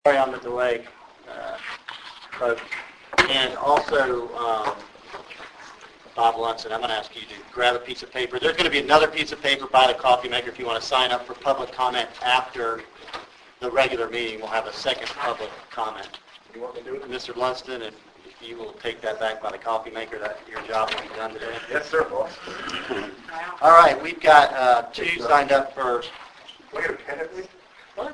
Sorry on the delay, folks. And also, Bob Lunson, I'm going to ask you to grab a piece of paper. There's going to be another piece of paper by the coffee maker if you want to sign up for public comment after the regular meeting. We'll have a second public comment. You want me to do it? Mr. Lunston, if you will take that back by the coffee maker, that your job will be done today. Yes, sir, boss. All right, we've got two signed up for... Wait a minute. What?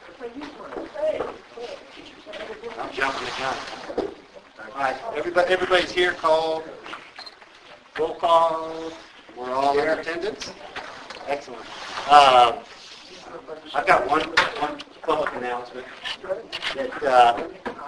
I'm jumping the gun. All right, everybody's here. Call. Roll call. We're all in attendance. Excellent. I've got one public announcement. That,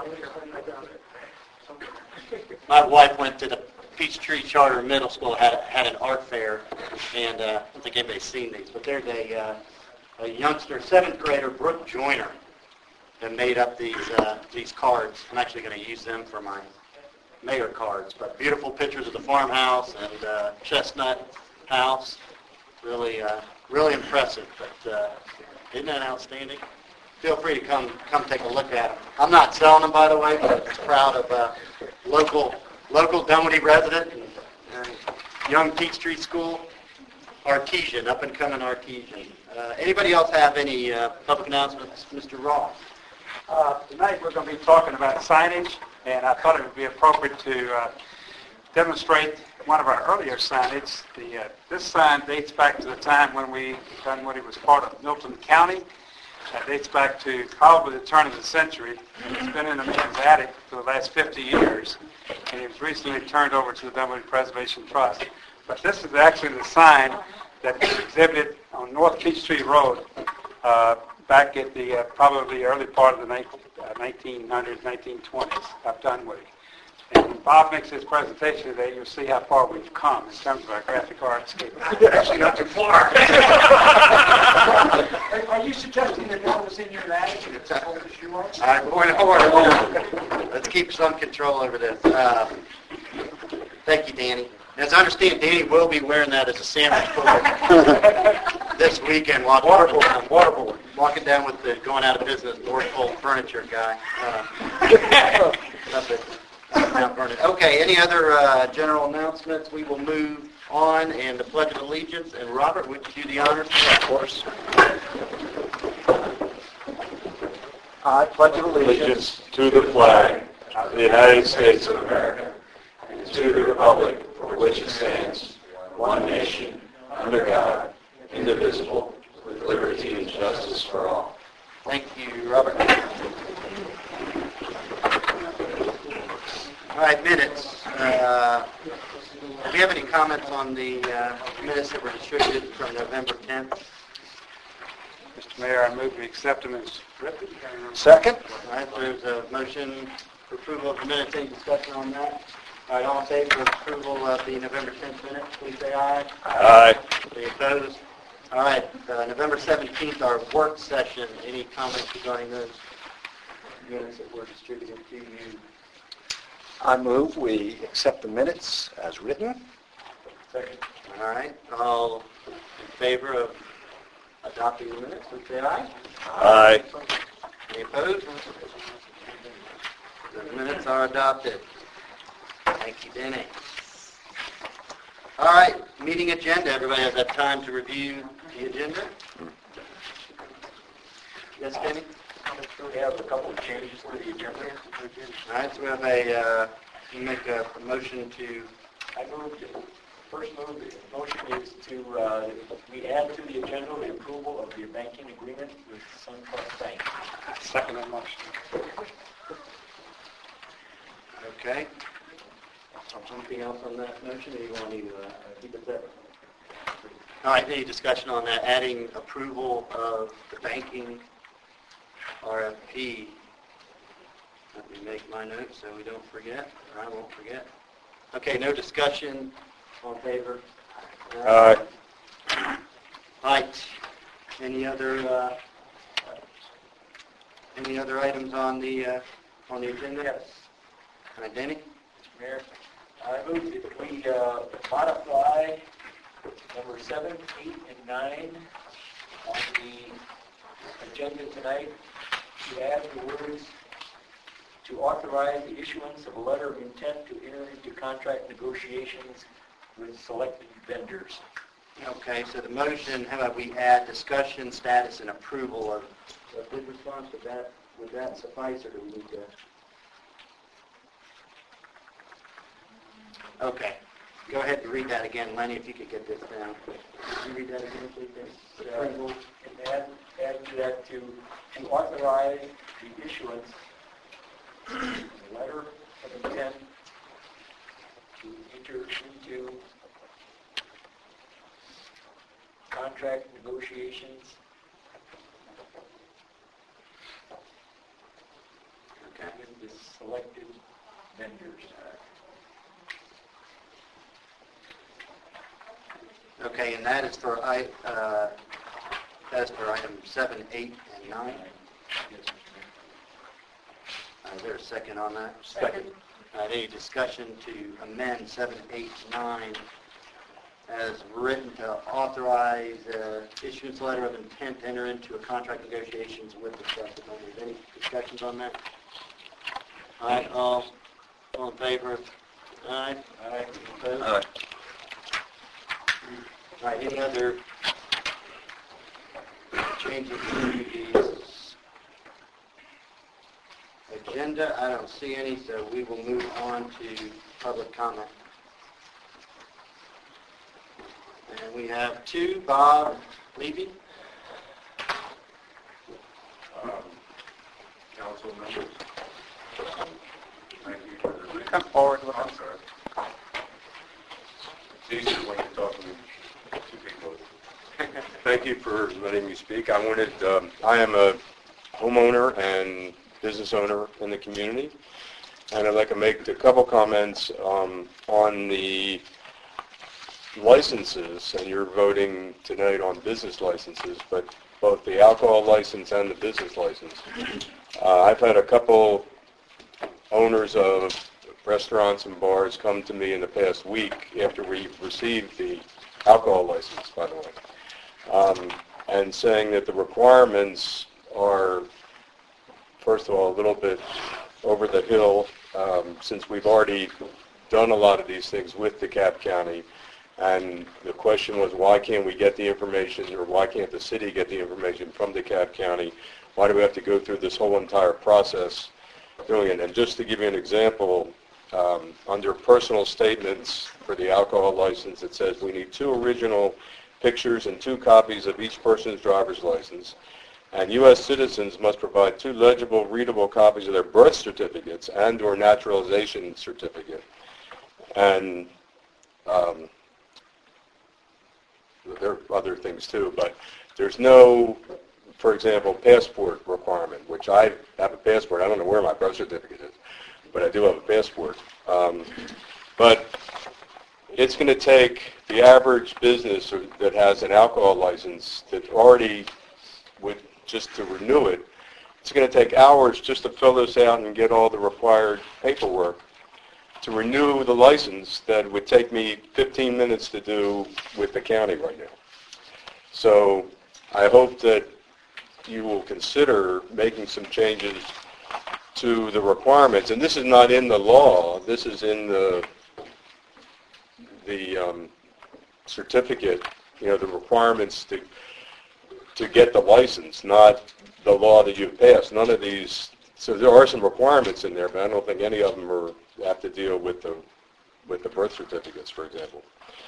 my wife went to the Peachtree Charter Middle School, had an art fair, and I don't think anybody's seen these, but there's a youngster, 7th grader, Brooke Joyner, that made up these cards. I'm actually going to use them for my mayor cards, but beautiful pictures of the farmhouse and Chestnut House. Really, really impressive. But isn't that outstanding? Feel free to come take a look at them. I'm not selling them, by the way, but I'm proud of local Dunwoody resident and young Peachtree School artesian, up and coming artesian. Anybody else have any public announcements? Mr. Ross. Tonight we're going to be talking about signage, and I thought it would be appropriate to demonstrate one of our earlier signage. This sign dates back to the time when Dunwoody was part of Milton County. It dates back to probably the turn of the century. It's been in a man's attic for the last 50 years, and it was recently turned over to the Dunwoody Preservation Trust. But this is actually the sign that was exhibited on North Peachtree Road back at the probably early part of the 1900s, 1920s of Dunwoody. And when Bob makes his presentation today, you'll see how far we've come in terms of our graphic arts capability. Actually, not too far. Are you suggesting that that was in your attic and it's as old as you are? All right, let's keep some control over this. Thank you, Danny. As I understand, Danny will be wearing that as a sandwich board this weekend. Walking down with the going out of business Northpole furniture guy. Up at Mount Vernon. Okay, any other general announcements? We will move on, and the Pledge of Allegiance. And Robert, would you do the honors? Of course. I pledge allegiance to the flag of the United States of America and to the republic for which it stands, one nation, under God, indivisible, with liberty and justice for all. Thank you, Robert. All right, minutes. Do we have any comments on the minutes that were distributed from November 10th? Mr. Mayor, I move we accept them as written. Second. All right, there's a motion for approval of the minutes. Any discussion on that? All right, all in favor of approval of the November 10th minutes, please say aye. Aye. Any opposed? All right, November 17th, our work session. Any comments regarding those minutes that were distributed to you? I move we accept the minutes as written. Second. All right, all in favor of adopting the minutes, please say aye. Aye. Any opposed? The minutes are adopted. Thank you, Denny. All right, meeting agenda. Everybody has had time to review the agenda? Yes, Denny? We have a couple of changes to the agenda. All right, so we have you make a motion to... I move to, the motion is to, we add to the agenda the approval of the banking agreement with SunTrust Bank. Second that motion. Okay. Anything else on that motion, or you want to keep it separate? All right, any discussion on that, adding approval of the banking RFP? Let me make my notes so we don't forget, or I won't forget. Okay, no discussion. All in favor? Aye. All right. Any other items on the agenda? Yes. All right, Danny? Mr. Mayor, I move that we modify number 7, 8, and 9 on the agenda tonight to add the words, to authorize the issuance of a letter of intent to enter into contract negotiations with selected vendors. Okay, so the motion, how about we add discussion, status, and approval of bid response? Would that suffice, or do we need to? Okay, go ahead and read that again, Lenny, if you could get this down. Could you read that again, please? Approval. And add to that to authorize the issuance of a letter of intent to enter into contract negotiations with the selected vendors. Okay, and that is for item 7, 8, and 9. Is there a second on that? Second. Any discussion to amend 7, 8, 9 as written to authorize issuance letter of intent to enter into a contract negotiations with the selected vendors? Any discussions on that? All right, all in favor? Aye. Aye. Opposed? All right, any other changes to the agenda? I don't see any, so we will move on to public comment. And we have two. Bob Levy. Council members, thank you for the... Come forward with I'm us. sorry. It's easier when you talk to two people. Thank you for letting me speak. I am a homeowner and business owner in the community, and I'd like to make a couple comments on the licenses, and you're voting tonight on business licenses, but both the alcohol license and the business license. I've had a couple owners of restaurants and bars come to me in the past week after we received the alcohol license, by the way, and saying that the requirements are, first of all, a little bit over the hill, since we've already done a lot of these things with DeKalb County. And the question was, why can't we get the information, or why can't the city get the information from DeKalb County? Why do we have to go through this whole entire process doing it? And just to give you an example, under personal statements for the alcohol license, it says we need 2 original pictures and 2 copies of each person's driver's license. And U.S. citizens must provide 2 legible, readable copies of their birth certificates and or naturalization certificate. And there are other things too, but there's no, for example, passport requirement, which I have a passport. I don't know where my birth certificate is, but I do have a passport. But it's going to take the average business that has an alcohol license that already would, just to renew it, it's going to take hours just to fill this out and get all the required paperwork to renew the license that would take me 15 minutes to do with the county right now. So I hope that you will consider making some changes to the requirements. And this is not in the law. This is in the certificate, the requirements to get the license, not the law that you've passed. None of these, so there are some requirements in there, but I don't think any of them have to deal with the birth certificates, for example.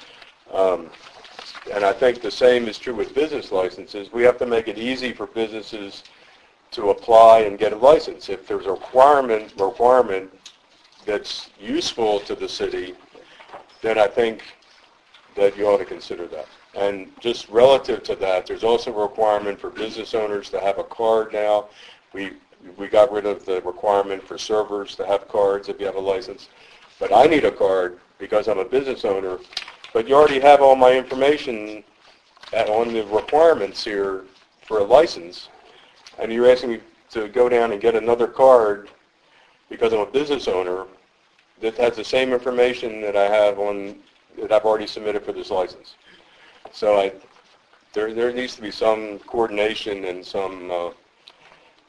And I think the same is true with business licenses. We have to make it easy for businesses to apply and get a license. If there's a requirement that's useful to the city, then I think that you ought to consider that. And just relative to that, there's also a requirement for business owners to have a card now. We got rid of the requirement for servers to have cards if you have a license. But I need a card because I'm a business owner. But you already have all my information on the requirements here for a license. And you're asking me to go down and get another card because I'm a business owner that has the same information that I have that I've already submitted for this license. So there needs to be some coordination and some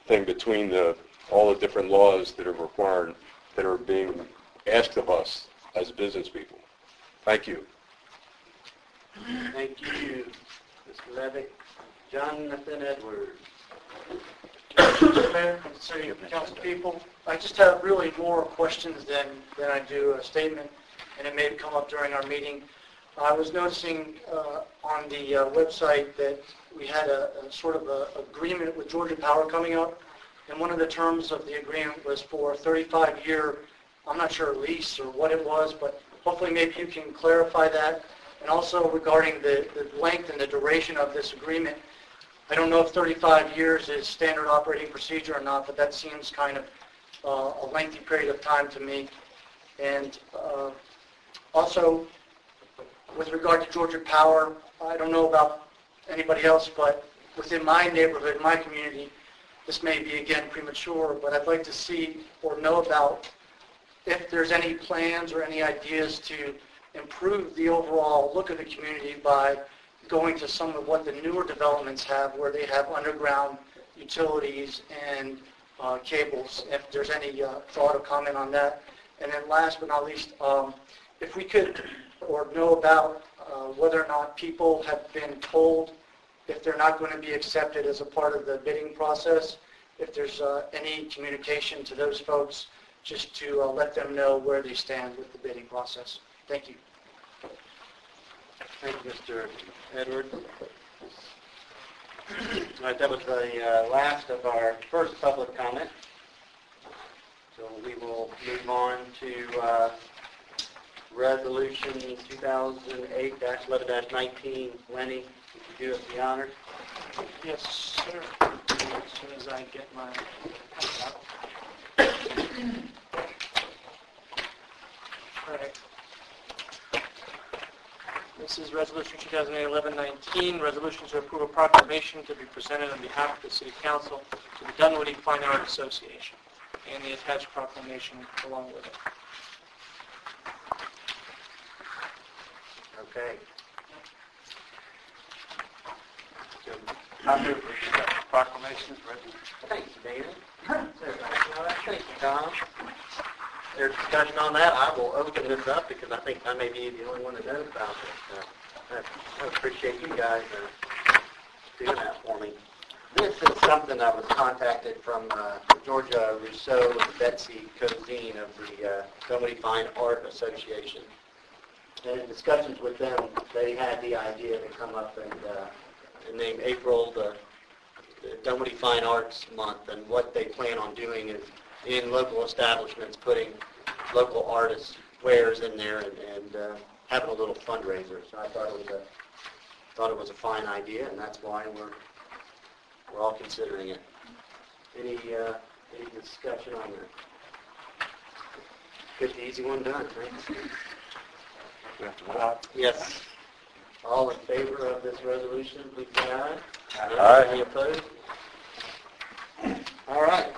thing between all the different laws that are required, that are being asked of us as business people. Thank you. Thank you, Mr. Levitt. Jonathan Edwards. Mr. Mayor, City Council people, I just have really more questions than I do a statement, and it may have come up during our meeting. I was noticing on the website that we had a sort of a agreement with Georgia Power coming up, and one of the terms of the agreement was for a 35-year, I'm not sure, lease or what it was, but hopefully maybe you can clarify that. And also regarding the length and the duration of this agreement, I don't know if 35 years is standard operating procedure or not, but that seems kind of a lengthy period of time to me. And also, with regard to Georgia Power, I don't know about anybody else, but within my neighborhood, my community, this may be, again, premature, but I'd like to see or know about if there's any plans or any ideas to improve the overall look of the community by going to some of what the newer developments have, where they have underground utilities and cables, if there's any thought or comment on that. And then last but not least, if we could or know about whether or not people have been told if they're not going to be accepted as a part of the bidding process, if there's any communication to those folks just to let them know where they stand with the bidding process. Thank you. Thank you, Mr. Edwards. All right, that was the last of our first public comment. So we will move on to Resolution 2008-11-19. Lenny, would you do us the honor? Yes, sir. As soon as I get my out. All right. This is Resolution 2008-11-19, resolution to approve a proclamation to be presented on behalf of the City Council to the Dunwoody Fine Art Association, and the attached proclamation along with it. Okay. I move we accept the proclamation as written. Thank you, David. Thank you, Tom. There's discussion on that. I will open this up because I think I may be the only one that knows about this. I appreciate you guys doing that for me. This is something I was contacted from Georgia Rousseau and Betsy Cozine of the Dunwoody Fine Art Association. And in discussions with them, they had the idea to come up and name April the Dunwoody Fine Arts Month, and what they plan on doing is in local establishments putting local artists' wares in there and having a little fundraiser. So I thought it was a fine idea, and that's why we're all considering it. Any discussion on that? Get the easy one done, right? We have to vote. Yes. All in favor of this resolution, please say aye. Aye. Any opposed? All right.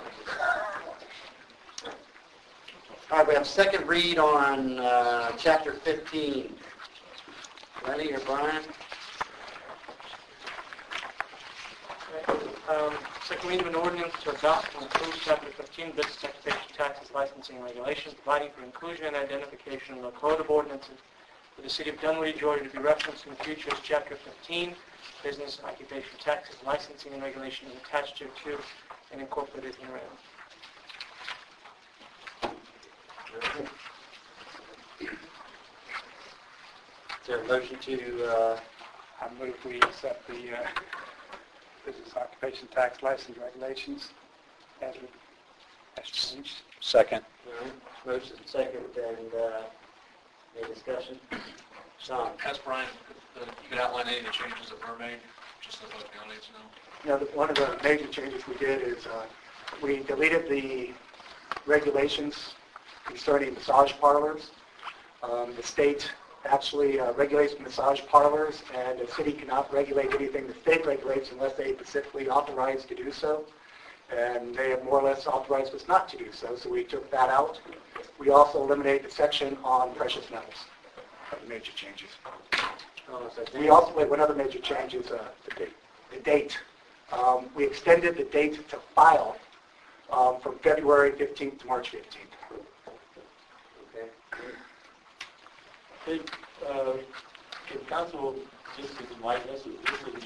All right, we have second read on Chapter 15. Lenny or Brian? Second reading of an ordinance to adopt and approve Chapter 15, business occupation taxes, licensing, and regulations, providing for inclusion and identification in the Code of Ordinances for the City of Dunwoody, Georgia, to be referenced in the future as Chapter 15, business and occupation taxes, licensing, and regulations attached to and incorporated herein. Is there a motion to... I move we accept the business occupation tax license regulations as changed. Second. Motion second, and any discussion? Sean? Ask Brian, you could outline any of the changes that were made, just so that the audience know. One of the major changes we did is we deleted the regulations concerning massage parlors. The state actually regulates massage parlors, and the city cannot regulate anything the state regulates unless they specifically authorize to do so. And they have more or less authorized us not to do so, so we took that out. We also eliminated the section on precious metals. Major changes. We also, one other major change is the date We extended the date to file from February 15th to March 15th. Hey, can council just enlighten us, is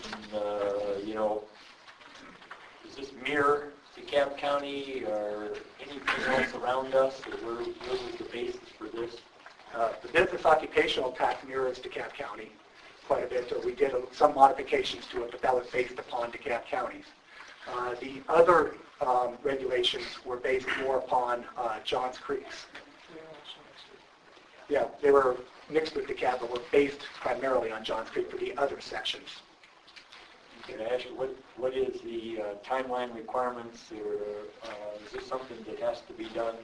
this mirror DeKalb County or anything else around us? Where was the basis for this? The business occupational tax mirrors DeKalb County quite a bit, or we did some modifications to it, but that was based upon DeKalb counties. The other regulations were based more upon Johns Creek's. Yeah, they were mixed with DeKalb, but were based primarily on Johns Creek for the other sections. Can I ask you, what is the timeline requirements, or is this something that has to be done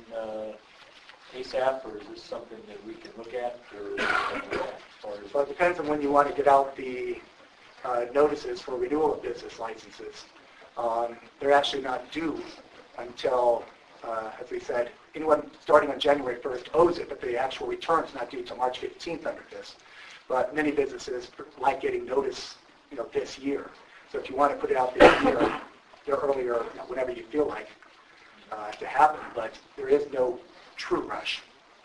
ASAP, or is this something that we can look at, So it depends on when you want to get out the notices for renewal of business licenses. They're actually not due until, as we said, anyone starting on January 1st owes it, but the actual return is not due until March 15th under this. But many businesses like getting notice, this year. So if you want to put it out this year, they're earlier, whenever you feel like to happen, but there is no true rush.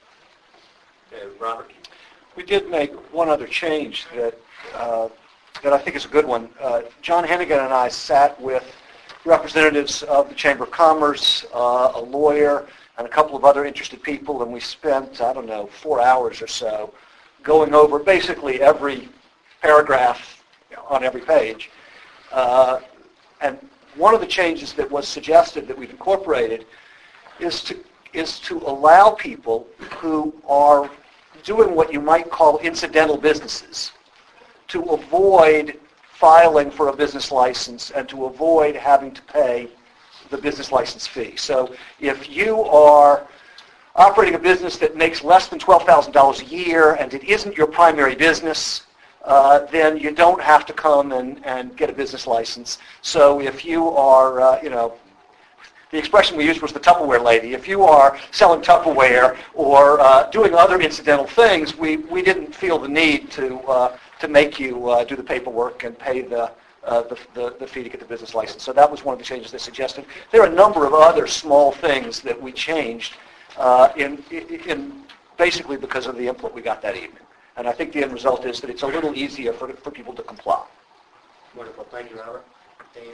Robert? We did make one other change that I think is a good one. John Hennigan and I sat with representatives of the Chamber of Commerce, a lawyer, and a couple of other interested people, and we spent, 4 hours or so going over basically every paragraph on every page. And one of the changes that was suggested that we've incorporated is to allow people who are doing what you might call incidental businesses to avoid filing for a business license and to avoid having to pay the business license fee. So if you are operating a business that makes less than $12,000 a year and it isn't your primary business, then you don't have to come and get a business license. So if you are, the expression we used was the Tupperware lady. If you are selling Tupperware or doing other incidental things, we didn't feel the need to make you do the paperwork and pay the fee to get the business license. So that was one of the changes they suggested. There are a number of other small things that we changed in basically because of the input we got that evening. And I think the end result is that it's a little easier for people to comply. Wonderful. Thank you, Robert. Dan?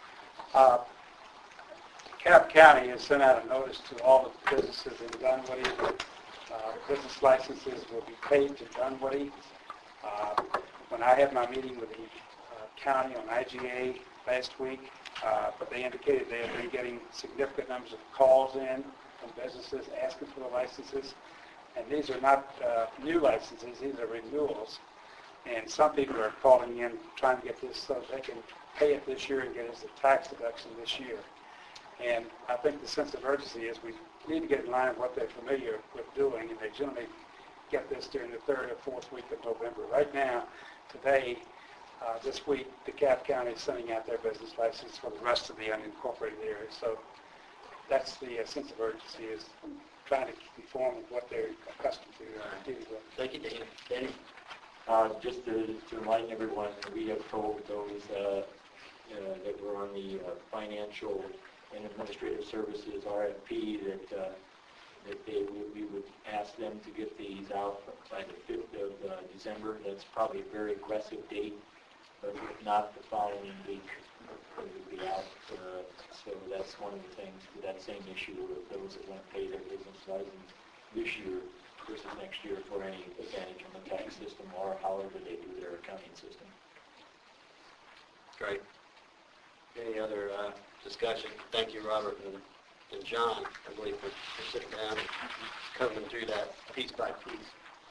DeKalb County has sent out a notice to all the businesses in Dunwoody. Business licenses will be paid to Dunwoody. When I had my meeting with the county on IGA last week, but they indicated they have been getting significant numbers of calls in from businesses asking for the licenses. And these are not new licenses, these are renewals. And some people are calling in trying to get this so they can pay it this year and get it as a tax deduction this year. And I think the sense of urgency is we need to get in line with what they're familiar with doing, and they generally get this during the 3rd or 4th week of November. Right now, today, this week, DeKalb County is sending out their business license for the rest of the unincorporated area. So that's the sense of urgency, is trying to conform with what they're accustomed to dealing with. Thank you, Dan. Danny? Just to remind everyone, we have told those that were on the financial and administrative services RFP that we would ask them to get these out by the 5th of December. That's probably a very aggressive date, but if not, the following week it would be out. So that's one of the things for that same issue of those that want to pay their business license this year versus next year for any advantage on the tax system or however they do their accounting system. Great. Any other discussion? Thank you, Robert and John, I believe, for sitting down and coming through that piece by piece.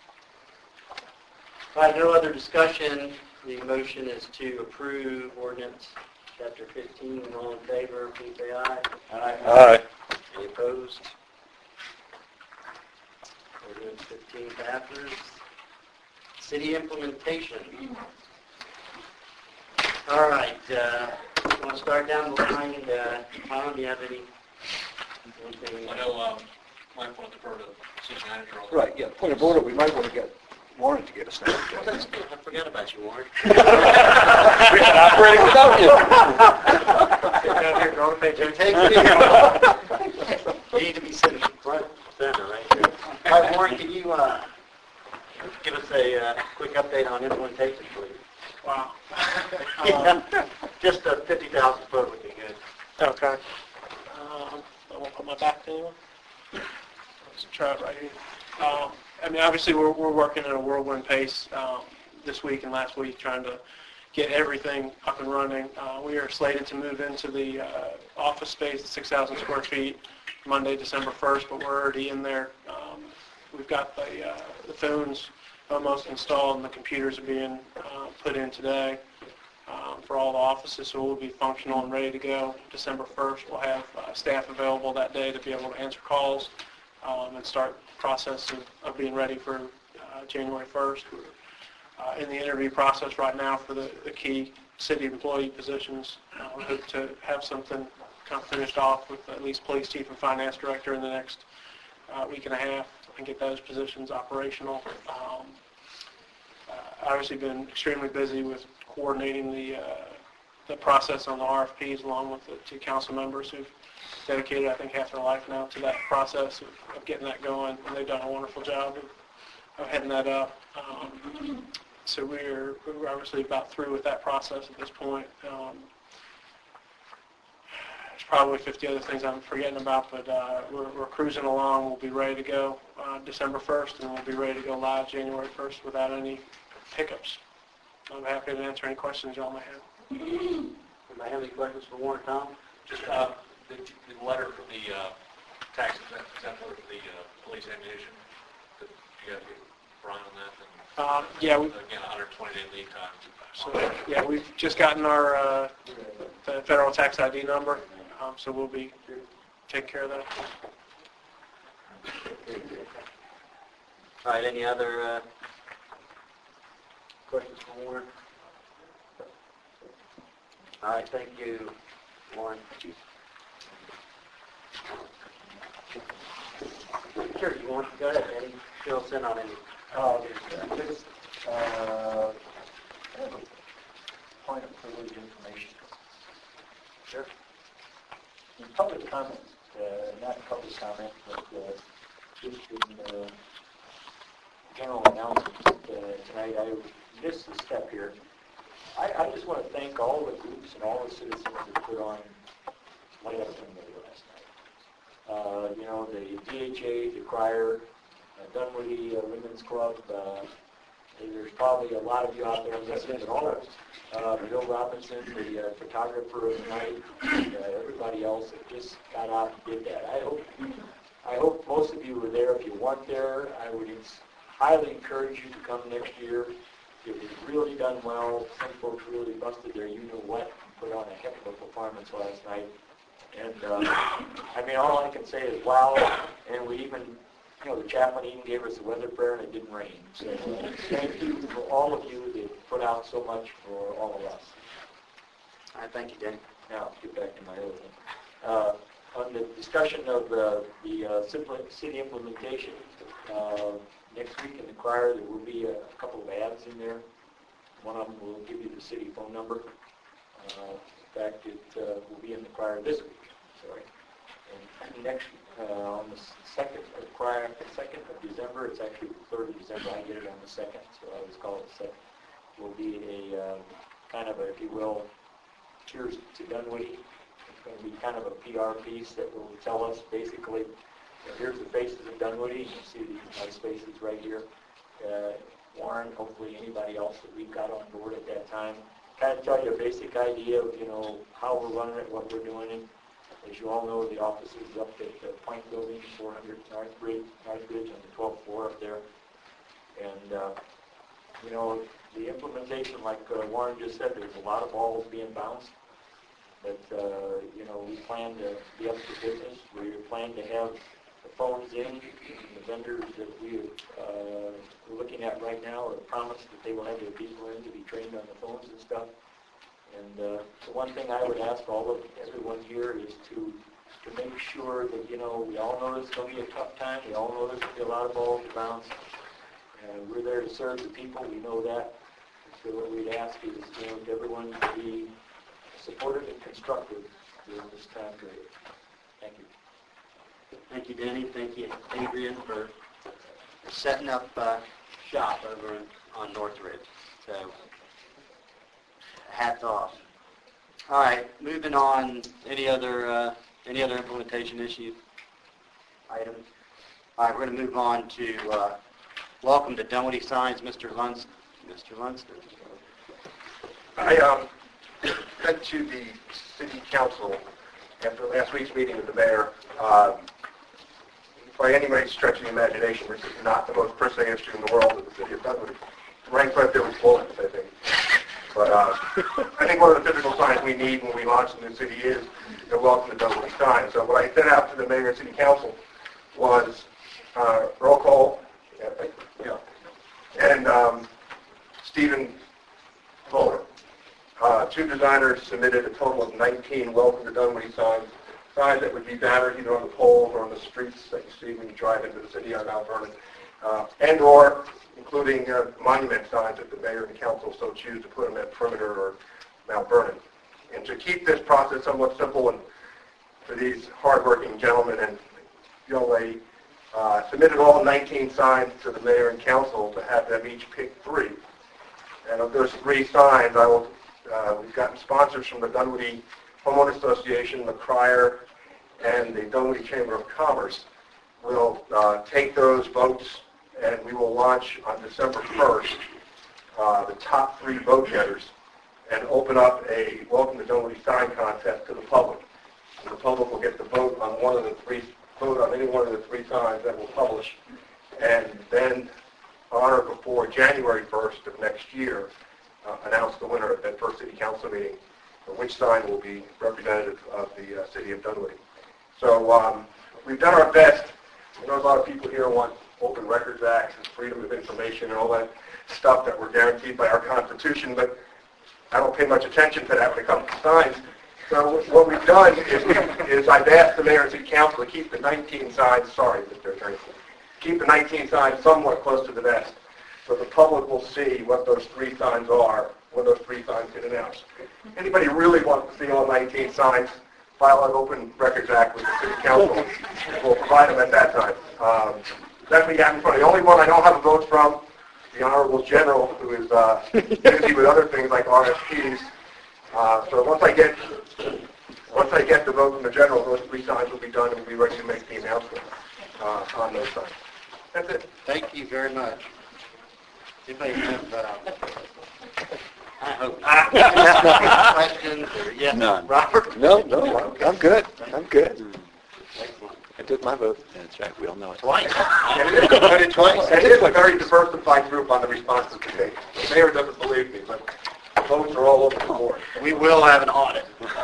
If I have no other discussion, the motion is to approve ordinance Chapter 15. All in favor, please say aye. Aye. Any opposed? Ordinance 15 passes. City implementation. All right. You want to start down the line? Tom, do you have anything? I know might want to defer to city manager. Right, yeah, point of order, we might want to get Warren to get us there. Well, that's good. I forgot about you, Warren. We've been operating without you. Down here, go to page It 8. takes me. You need to be sitting front center right there. All right, Warren, can you give us a quick update on implementation, please? Wow. Yeah, just a 50,000 foot would be good. Okay. I won't put my back to anyone. Let's try it right here. I mean, obviously, we're working at a whirlwind pace this week and last week, trying to get everything up and running. We are slated to move into the office space, 6,000 square feet, Monday, December 1st, but we're already in there. We've got the phones almost installed, and the computers are being put in today for all the offices, so we'll be functional and ready to go. December 1st, we'll have staff available that day to be able to answer calls and start the process of being ready for January 1st. We're in the interview process right now for the key city employee positions. We hope to have something kind of finished off with at least police chief and finance director in the next week and a half and get those positions operational. Obviously been extremely busy with coordinating the process on the RFPs along with the two council members who've dedicated, I think, half their life now to that process of getting that going, and they've done a wonderful job of heading that up. So we're obviously about through with that process at this point. There's probably 50 other things I'm forgetting about, but we're cruising along. We'll be ready to go December 1st, and we'll be ready to go live January 1st without any hiccups. I'm happy to answer any questions y'all may have. Anybody have any questions for Warren, Tom? Just the letter from the tax exemplar for the police ammunition. Did you guys get Brian on that? Yeah, Again, 120-day lead time. so yeah, we've just gotten our the federal tax ID number, so we'll be taking care of that. All right, any other questions for Warren? All right, thank you, Warren. Sure, you want to go ahead, Eddie? Fill us in on any. Just point of privilege information. Sure. In public comment, not public comment, but just in general announcement tonight, I missed a step here. I just want to thank all the groups and all the citizens that put on Light Up Sunday last night. You know, the DHA, the Crier, Dunwoody Women's Club, there's probably a lot of you out there listening to all of us. Bill Robinson, the photographer of the night, and everybody else that just got out and did that. I hope most of you were there. If you weren't there, I would highly encourage you to come next year. It was really done well. Some folks really busted their you-know-what and put on a heck of a performance last night. And, I mean, all I can say is wow. And we even, you know, the chaplain even gave us a weather prayer and it didn't rain. So thank you for all of you that put out so much for all of us. All right, thank you, Danny. Now, get back to my other thing. On the discussion of the city implementation, next week in the Crier there will be a couple of ads in there. One of them will give you the city phone number. In fact, it will be in the Crier this week. Sorry. And next on the 2nd of December, it's actually the 3rd of December. I get it on the 2nd, so I always call it the 2nd. Will be a kind of a, if you will, cheers to Dunwoody. It's going to be kind of a PR piece that will tell us basically, here's the faces of Dunwoody. You can see these nice faces right here. Warren, hopefully anybody else that we've got on board at that time. Kind of tell you a basic idea of, you know, how we're running it, what we're doing it. As you all know, the office is up at the Point Building, 400 Northbridge on the 12th floor up there. And, you know, the implementation, like Warren just said, there's a lot of balls being bounced. But, you know, we plan to be up to business. We plan to have the phones in. The vendors that we're looking at right now have promised that they will have their people in to be trained on the phones and stuff. And the one thing I would ask everyone here is to make sure that, you know, we all know it's going to be a tough time. We all know there's going to be a lot of balls to bounce. And we're there to serve the people, we know that. So what we'd ask is, everyone to be supportive and constructive during this time period. Thank you. Thank you, Denny. Thank you, Adrian, for setting up shop over on Northridge. So, hats off. All right, moving on. Any other implementation issue items? All right, we're going to move on to welcome to Dunwoody Signs, Mr. Lunston. Mr. Lunston. I went to the city council after last week's meeting with the mayor. By any stretch of the imagination, which is not the most pressing issue in the world of the city of Dunwoody. Ranked right there with bullets, I think. But I think one of the physical signs we need when we launch the new city is a welcome to Dunwoody sign. So what I sent out to the mayor and city council was roll call, and Stephen Fuller. Two designers submitted a total of 19 welcome to Dunwoody signs that would be banners either on the poles or on the streets that you see when you drive into the city on Mount Vernon, and or including monument signs if the mayor and the council so choose to put them at Perimeter or Mount Vernon. And to keep this process somewhat simple and for these hardworking gentlemen and young lady, submitted all 19 signs to the mayor and council to have them each pick 3. And of those 3 signs, we've gotten sponsors from the Dunwoody Homeowners Association, the Crier, and the Dunwoody Chamber of Commerce. We'll take those votes and we will launch on December 1st the top 3 vote getters and open up a Welcome to Dunwoody sign contest to the public. And the public will get to vote on any one of the 3 signs that we'll publish, and then on or before January 1st of next year, announce the winner at that first city council meeting, which sign will be representative of the city of Dunwoody. So we've done our best. I know a lot of people here want Open Records Act and freedom of information and all that stuff that we're guaranteed by our Constitution, but I don't pay much attention to that when it comes to signs. So what we've done is I've asked the mayor and city council to keep the 19 signs, Mr. Attorney, keep the 19 signs somewhat close to the vest, so the public will see what those 3 signs are when those 3 signs get announced. Anybody really wants to see all 19 signs, file an Open Records Act with the city council. We'll provide them at that time. That's what you have in front of you. The only one I don't have a vote from, the Honorable General, who is busy with other things like RFPs. So once I get the vote from the General, those 3 signs will be done and we'll be ready to make the announcement on those signs. That's it. Thank you very much. Anybody have, I hope not. Questions? Or, yes, None. Robert? No, I'm good. Excellent. I took my vote. That's right. We all know it. Twice. It is a very diversified group on the responses today. The mayor doesn't believe me, but the votes are all over the board. We will have an audit.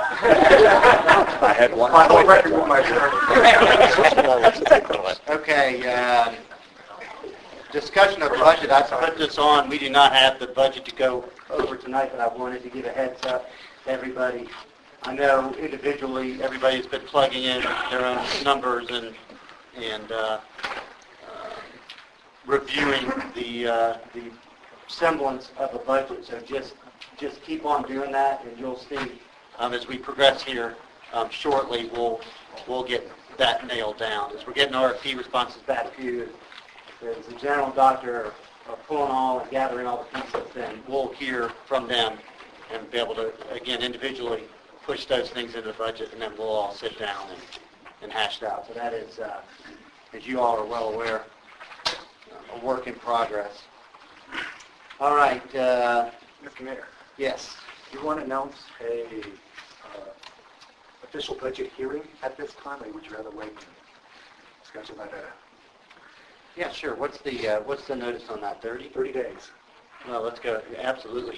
I had one. My whole record with my attorney. Okay. Discussion of budget. I put this on. We do not have the budget to go over tonight, but I wanted to give a heads up to everybody. I know individually everybody's been plugging in their own numbers and reviewing the semblance of a budget. So just keep on doing that, and you'll see as we progress here shortly, we'll get that nailed down. As we're getting RFP responses back to you, as the general doctor are pulling all and gathering all the pieces, then we'll hear from them and be able to, again, individually push those things into the budget, and then we'll all sit down and hash it out. So that is, as you all are well aware, a work in progress. All right. Mr. Mayor, Yes. do you want to announce a official budget hearing at this time, or would you rather wait and discuss about that? Yeah, sure. What's the notice on that? 30? 30 days. Well, let's go. Absolutely.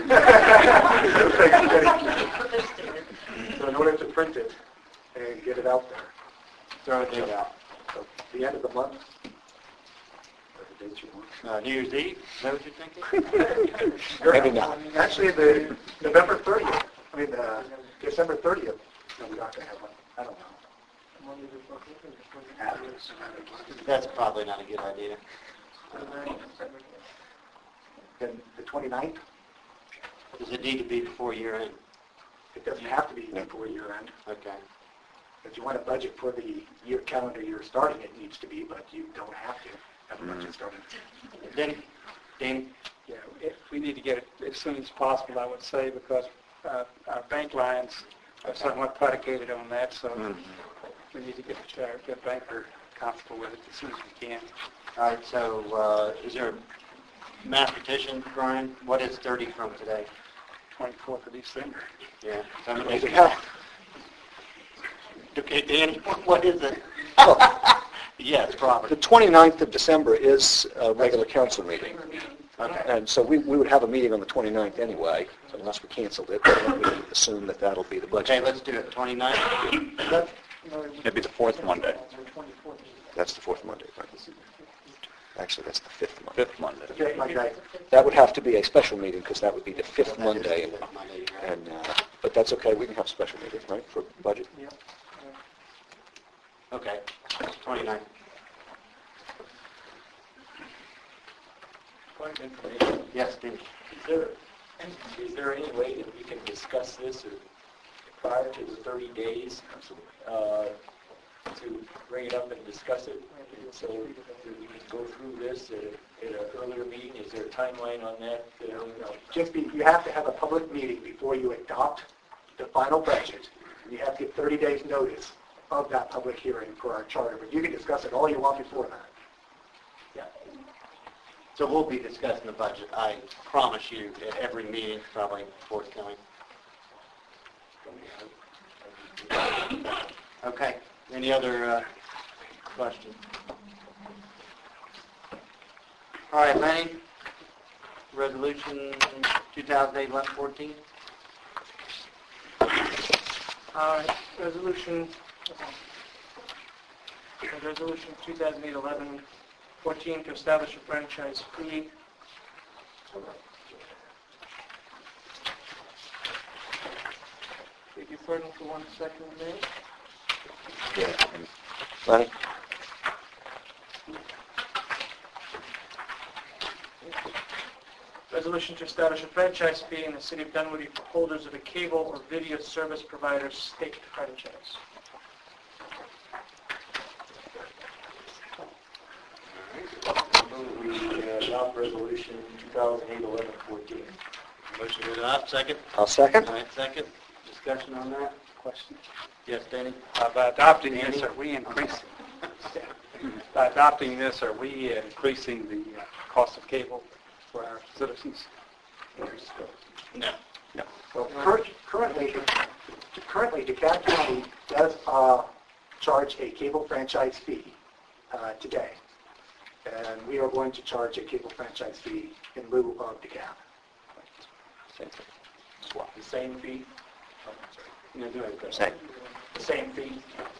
So in order to print it and get it out there, Throw a date out. so the end of the month, or the dates you want. New Year's Eve? Is that what you're thinking? Maybe not. Actually, the November 30th, December 30th, no, we're not going to have one. I don't know. That's probably not a good idea. Then the 29th, Does it need to be before year end? it doesn't have to be before year end. Okay. If you want a budget for the calendar year starting, it needs to be, but you don't have to have a budget starting. Then, Danny? Yeah, we need to get it as soon as possible, I would say, because our bank lines are somewhat predicated on that, so we need to get the banker comfortable with it as soon as we can. All right, so is there a mathematician, Brian? What is 30 from today? 24th of December. Yeah. Yeah. Okay, Danny, what is it? Yes, The Robert. 29th of December is a regular council meeting. Okay. And so we would have a meeting on the 29th anyway, so unless we canceled it, then we assume that that'll be the Okay, budget. let's do it. 29. It'd be the fourth Monday, That's the fourth Monday, right? Actually, that's the fifth Monday. fifth Monday. Okay, Monday. That would have to be a special meeting because that would be the fifth Monday. But that's okay, we can have a special meeting, right, for budget? Okay, 29. Point of information. Yes, Danny. Is there any way that we can discuss this prior to the 30 days to bring it up and discuss it so that we can go through this at an earlier meeting? Is there a timeline on that? You have to have a public meeting before you adopt the final budget. You have to give 30 days notice of that public hearing for our charter, but you can discuss it all you want before that. Yeah. So we'll be discussing the budget, I promise you, at every meeting, probably forthcoming. Okay, any other questions? All right, Lenny, resolution 2008-11-14. All right, resolution 2008-11-14 to establish a franchise fee. Beg your pardon for 1 second, Mayor. Yeah. Lenny? Resolution to establish a franchise fee in the city of Dunwoody for holders of a cable or video service provider's state franchise. We adopt resolution 2008-11-14. Motion to adopt, second. I'll second. All right, second. Discussion on that? Question. Yes, Danny? By adopting this, are we increasing? By adopting this, are we increasing the cost of cable for our citizens? No. Well, currently, DeKalb County does charge a cable franchise fee today. And we are going to charge a cable franchise fee in lieu of DeKalb. Same thing. The same fee? Same. The same fee.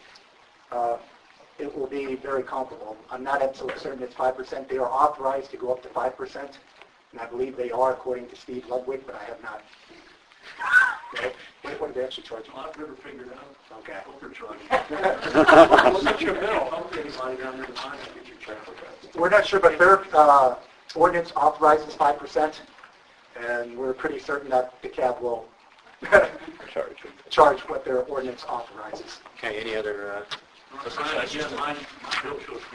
It will be very comparable. I'm not absolutely certain it's 5%. They are authorized to go up to 5%, and I believe they are according to Steve Ludwig, but I have not. What do they actually charge? I've never figured it out. Okay. What they're charging. What's your bill? Anybody down there to find it, get your check for that. We're not sure, but their ordinance authorizes 5%, and we're pretty certain that DeKalb will charge what their ordinance authorizes. Okay, any other? Yeah, my bill shows 3.21,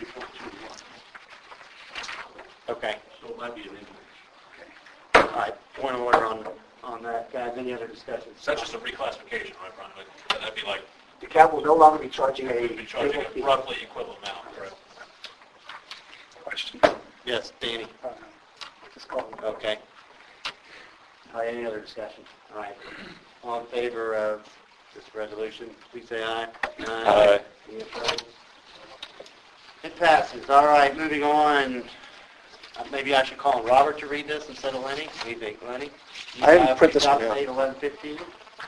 Okay. so it might be an increase. All right, point of order on that, guys. Any other discussions? So that's just a reclassification, right, Brian? That'd be like, DeKalb will no longer be charging a we'd be charging cable a fee. roughly equivalent amount, correct? Question. Yes, Danny? Just call it. Okay. All right, any other discussion? All right. All in favor of this resolution, please say aye. Aye. Any opposed? It passes. All right, moving on. Maybe I should call Robert to read this instead of Lenny. What do you think, Lenny? I didn't print this one out. 2008-11-15?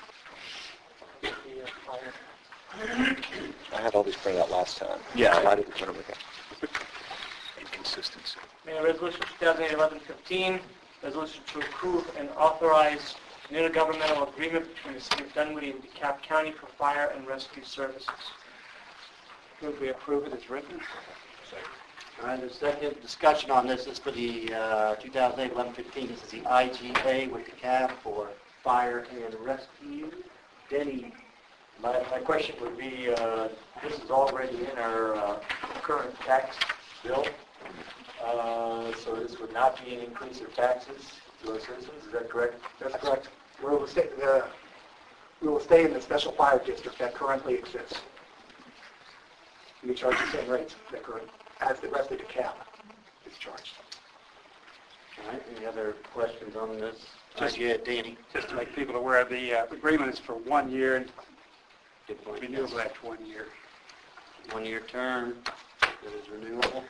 I had all these printed out last time. Yeah. I didn't print them again. Inconsistency. Mayor, resolution 2008-11-15, resolution to approve and authorize an intergovernmental agreement between the city of Dunwoody and DeKalb County for fire and rescue services. Move we approve it as written. All right, the second discussion on this is for the 2008-11-15. This is the IGA with the CAB for fire and rescue. Denny. My question would be, this is already in our current tax bill, so this would not be an increase of taxes to our citizens, is that correct? That's correct. We will stay in the special fire district that currently exists. We charge the same rates that current, as the rest of the DeKalb is charged. All right, any other questions on this? IGA, Danny. Just to make people aware, the agreement is for 1 year and Good point. renewable after 1 year. 1 year term. It is renewable.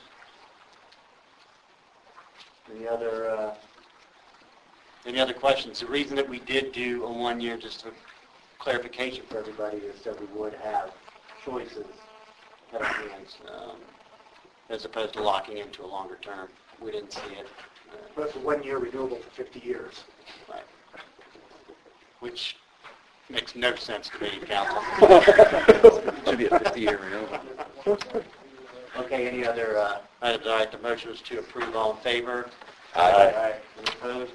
Any other questions? The reason that we did do a 1 year, just for clarification for everybody, is that we would have choices at our hands, as opposed to locking into a longer term. We didn't see it. But it's a 1 year renewable for 50 years. Right. Which makes no sense to me, council. Should be a 50-year renewal. Okay, any other items? All right, the motion is to approve. All in favor? Aye. Any opposed?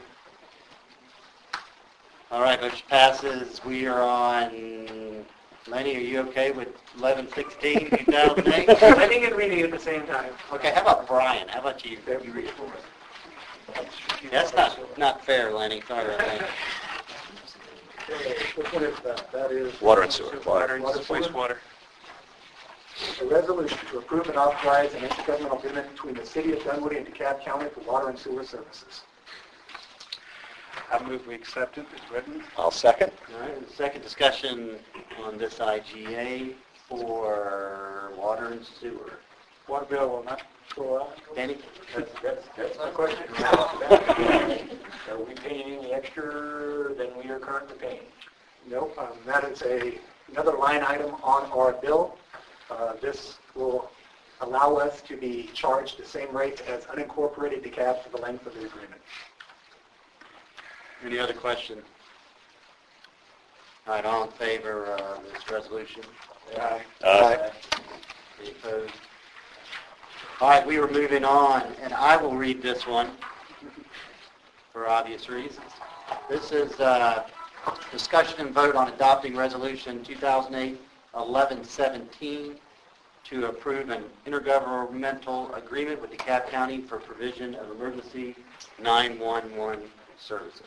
All right, motion passes. We are on, Lenny, are you okay with 11-16, 2008? Writing and reading at the same time. Okay, how about Brian? How about you? You read it for us. That's not fair, Lenny. Sorry about that. Which one is that? That is... Water and sewer. Water and Water, sewer. wastewater. A resolution to approve and authorize an intergovernmental agreement between the City of Dunwoody and DeKalb County for water and sewer services. I move we accept it as written. I'll second. All right, and the second discussion on this IGA for water and sewer. Water bill will not go up. Danny? That's my question. Are we paying any extra than we are currently paying? Nope, that is another line item on our bill. This will allow us to be charged the same rates as unincorporated DeKalb for the length of the agreement. Any other question? All right, all in favor of this resolution? Aye. Aye. Any opposed? All right, we are moving on, and I will read this one for obvious reasons. This is discussion and vote on adopting resolution 2008-11-17 to approve an intergovernmental agreement with DeKalb County for provision of emergency 911 services.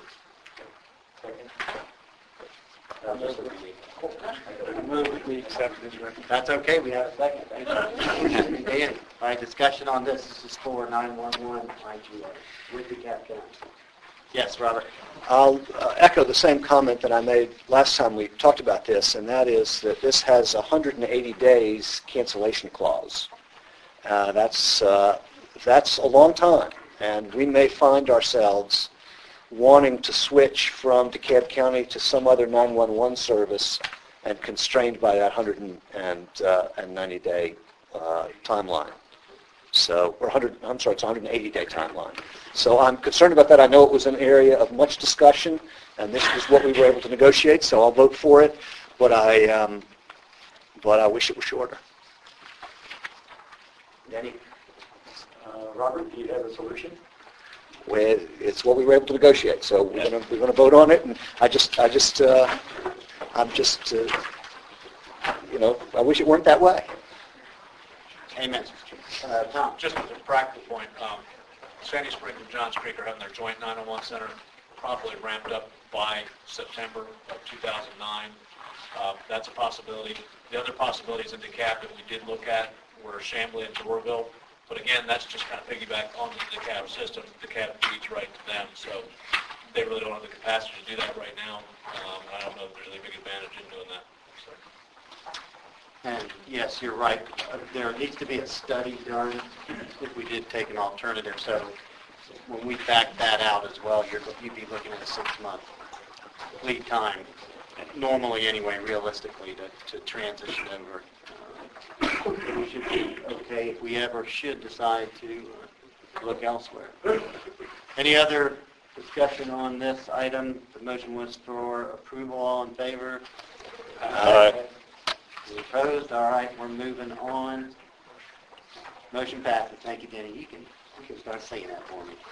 I move we accept it as written. That's okay, we have a second. Thank you. Dan, all right, discussion on this. This is for 911 IGA with DeKalb County. Yes, Robert. I'll echo the same comment that I made last time we talked about this, and that is that this has 180 days cancellation clause. That's a long time, and we may find ourselves wanting to switch from DeKalb County to some other 911 service and constrained by that 190-day timeline. So, it's a 180-day timeline. So I'm concerned about that. I know it was an area of much discussion, and this was what we were able to negotiate, so I'll vote for it, but I wish it was shorter. Danny? Robert, do you have a solution? It's what we were able to negotiate, so we're going to vote on it, and I wish it weren't that way. Amen. Tom? Just as a practical point, Sandy Spring and Johns Creek are having their joint 911 center probably ramped up by September of 2009. That's a possibility. The other possibilities in DeKalb that we did look at were Chamblee and Doraville. But again, that's just kind of piggyback on the DeKalb system. DeKalb feeds right to them, so they really don't have the capacity to do that right now. I don't know if there's any big advantage in doing that. So. And yes, you're right. There needs to be a study done if we did take an alternative. So when we back that out as well, you'd be looking at a 6-month lead time, normally anyway, realistically, to transition over. We should be okay if we ever should decide to look elsewhere. Any other discussion on this item? The motion was for approval. All in favor? Aye. Any opposed? All right, we're moving on. Motion passes. Thank you, Denny. You can start saying that for me.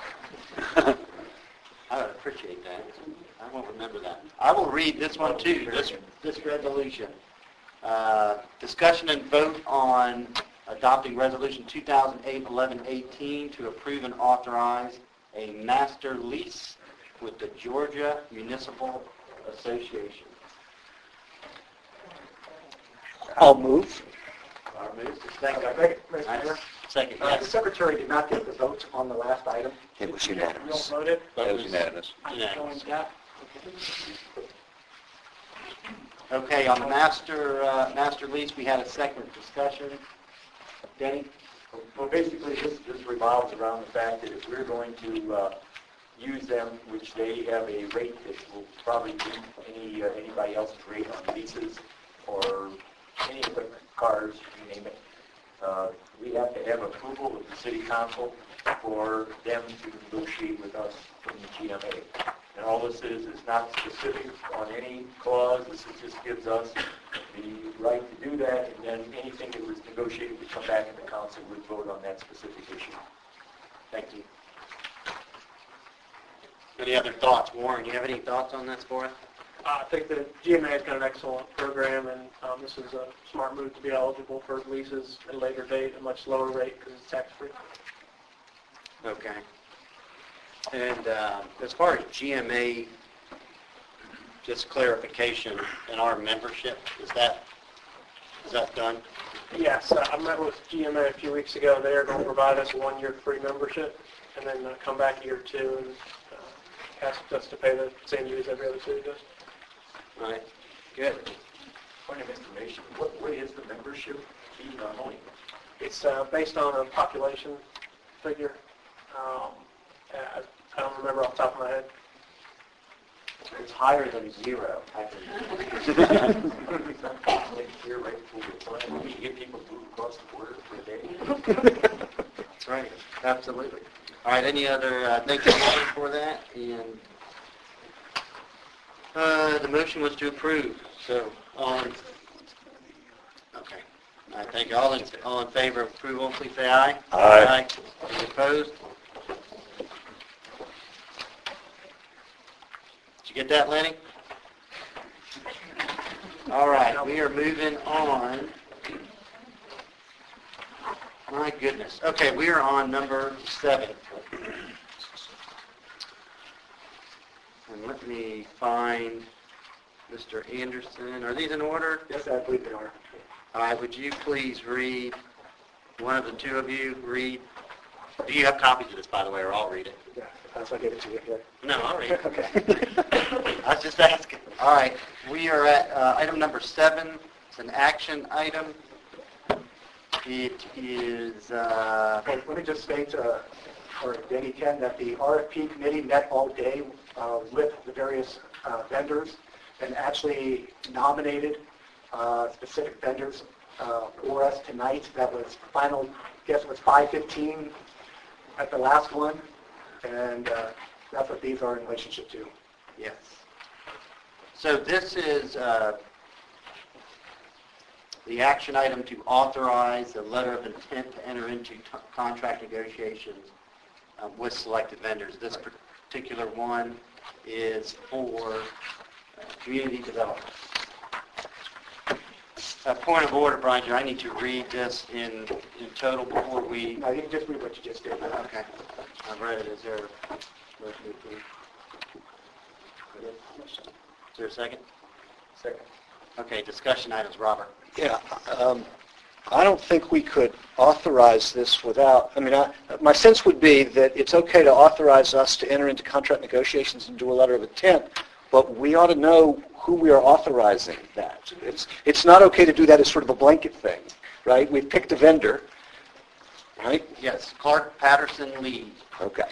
I would appreciate that. I won't remember that. I will read this one too, this resolution. Discussion and vote on adopting Resolution 2008-1118 to approve and authorize a master lease with the Georgia Municipal Association. I'll move. Our move to second. Mayor, Second, the yes. Secretary did not get the votes on the last item. It was You unanimous. don't vote it? That was unanimous. Unanimous. Yeah. Okay, on the master lease, we had a second discussion. Denny? Well, basically, this revolves around the fact that if we're going to use them, which they have a rate that will probably beat anybody else's rate on leases or any equipment, cars, you name it, we have to have approval of the city council for them to negotiate with us from the GMA. And all this is not specific on any clause. This just gives us the right to do that, and then anything that was negotiated would come back and the council would vote on that specific issue. Thank you. Any other thoughts? Warren, you have any thoughts on this for us? I think the GMA has got an excellent program, and this is a smart move to be eligible for leases at a later date, a much lower rate because it's tax-free. Okay. And as far as GMA, just clarification in our membership, is that done? Yes, I met with GMA a few weeks ago. They are going to provide us a 1-year free membership, and then come back year 2 and ask us to pay the same dues every other city does. All right. Good. Point of information, what is the membership fee normally? It's based on a population figure. I don't remember off the top of my head. It's higher than 0. Here, right before we get people to move across the border for a day. That's right. Absolutely. All right. Any other? Thank you for that. And the motion was to approve. So okay. All right. Thank you. All in favor of approval, please say aye. Aye. Any opposed? Did you get that, Lenny? All right, we are moving on. My goodness. Okay, we are on number 7. And let me find Mr. Anderson. Are these in order? Yes, I believe they are. All right, would you please read, one of the two of you read? Do you have copies of this, by the way, or I'll read it? Yeah, that's why I gave it to you here. No, I'll read it. Okay. I was just asking. All right, we are at item number 7. It's an action item. It is... Let me just state, or Denny Ken, that the RFP committee met all day with the various vendors and actually nominated specific vendors for us tonight. That was final, I guess it was 5:15 at the last one, and that's what these are in relationship to. Yes. So this is the action item to authorize a letter of intent to enter into contract negotiations with selected vendors. This particular one is for community development. A point of order, Brian, I need to read this in total before we... No, you can just read what you just did. Okay. I've read it. Is there a motion to approve? Is there a second? Second. Okay, discussion items. Robert. Yeah, I don't think we could authorize this without, my sense would be that it's okay to authorize us to enter into contract negotiations and do a letter of intent, but we ought to know who we are authorizing that. It's not okay to do that as sort of a blanket thing, right? We've picked a vendor, right? Yes, Clark Patterson Lee. Okay.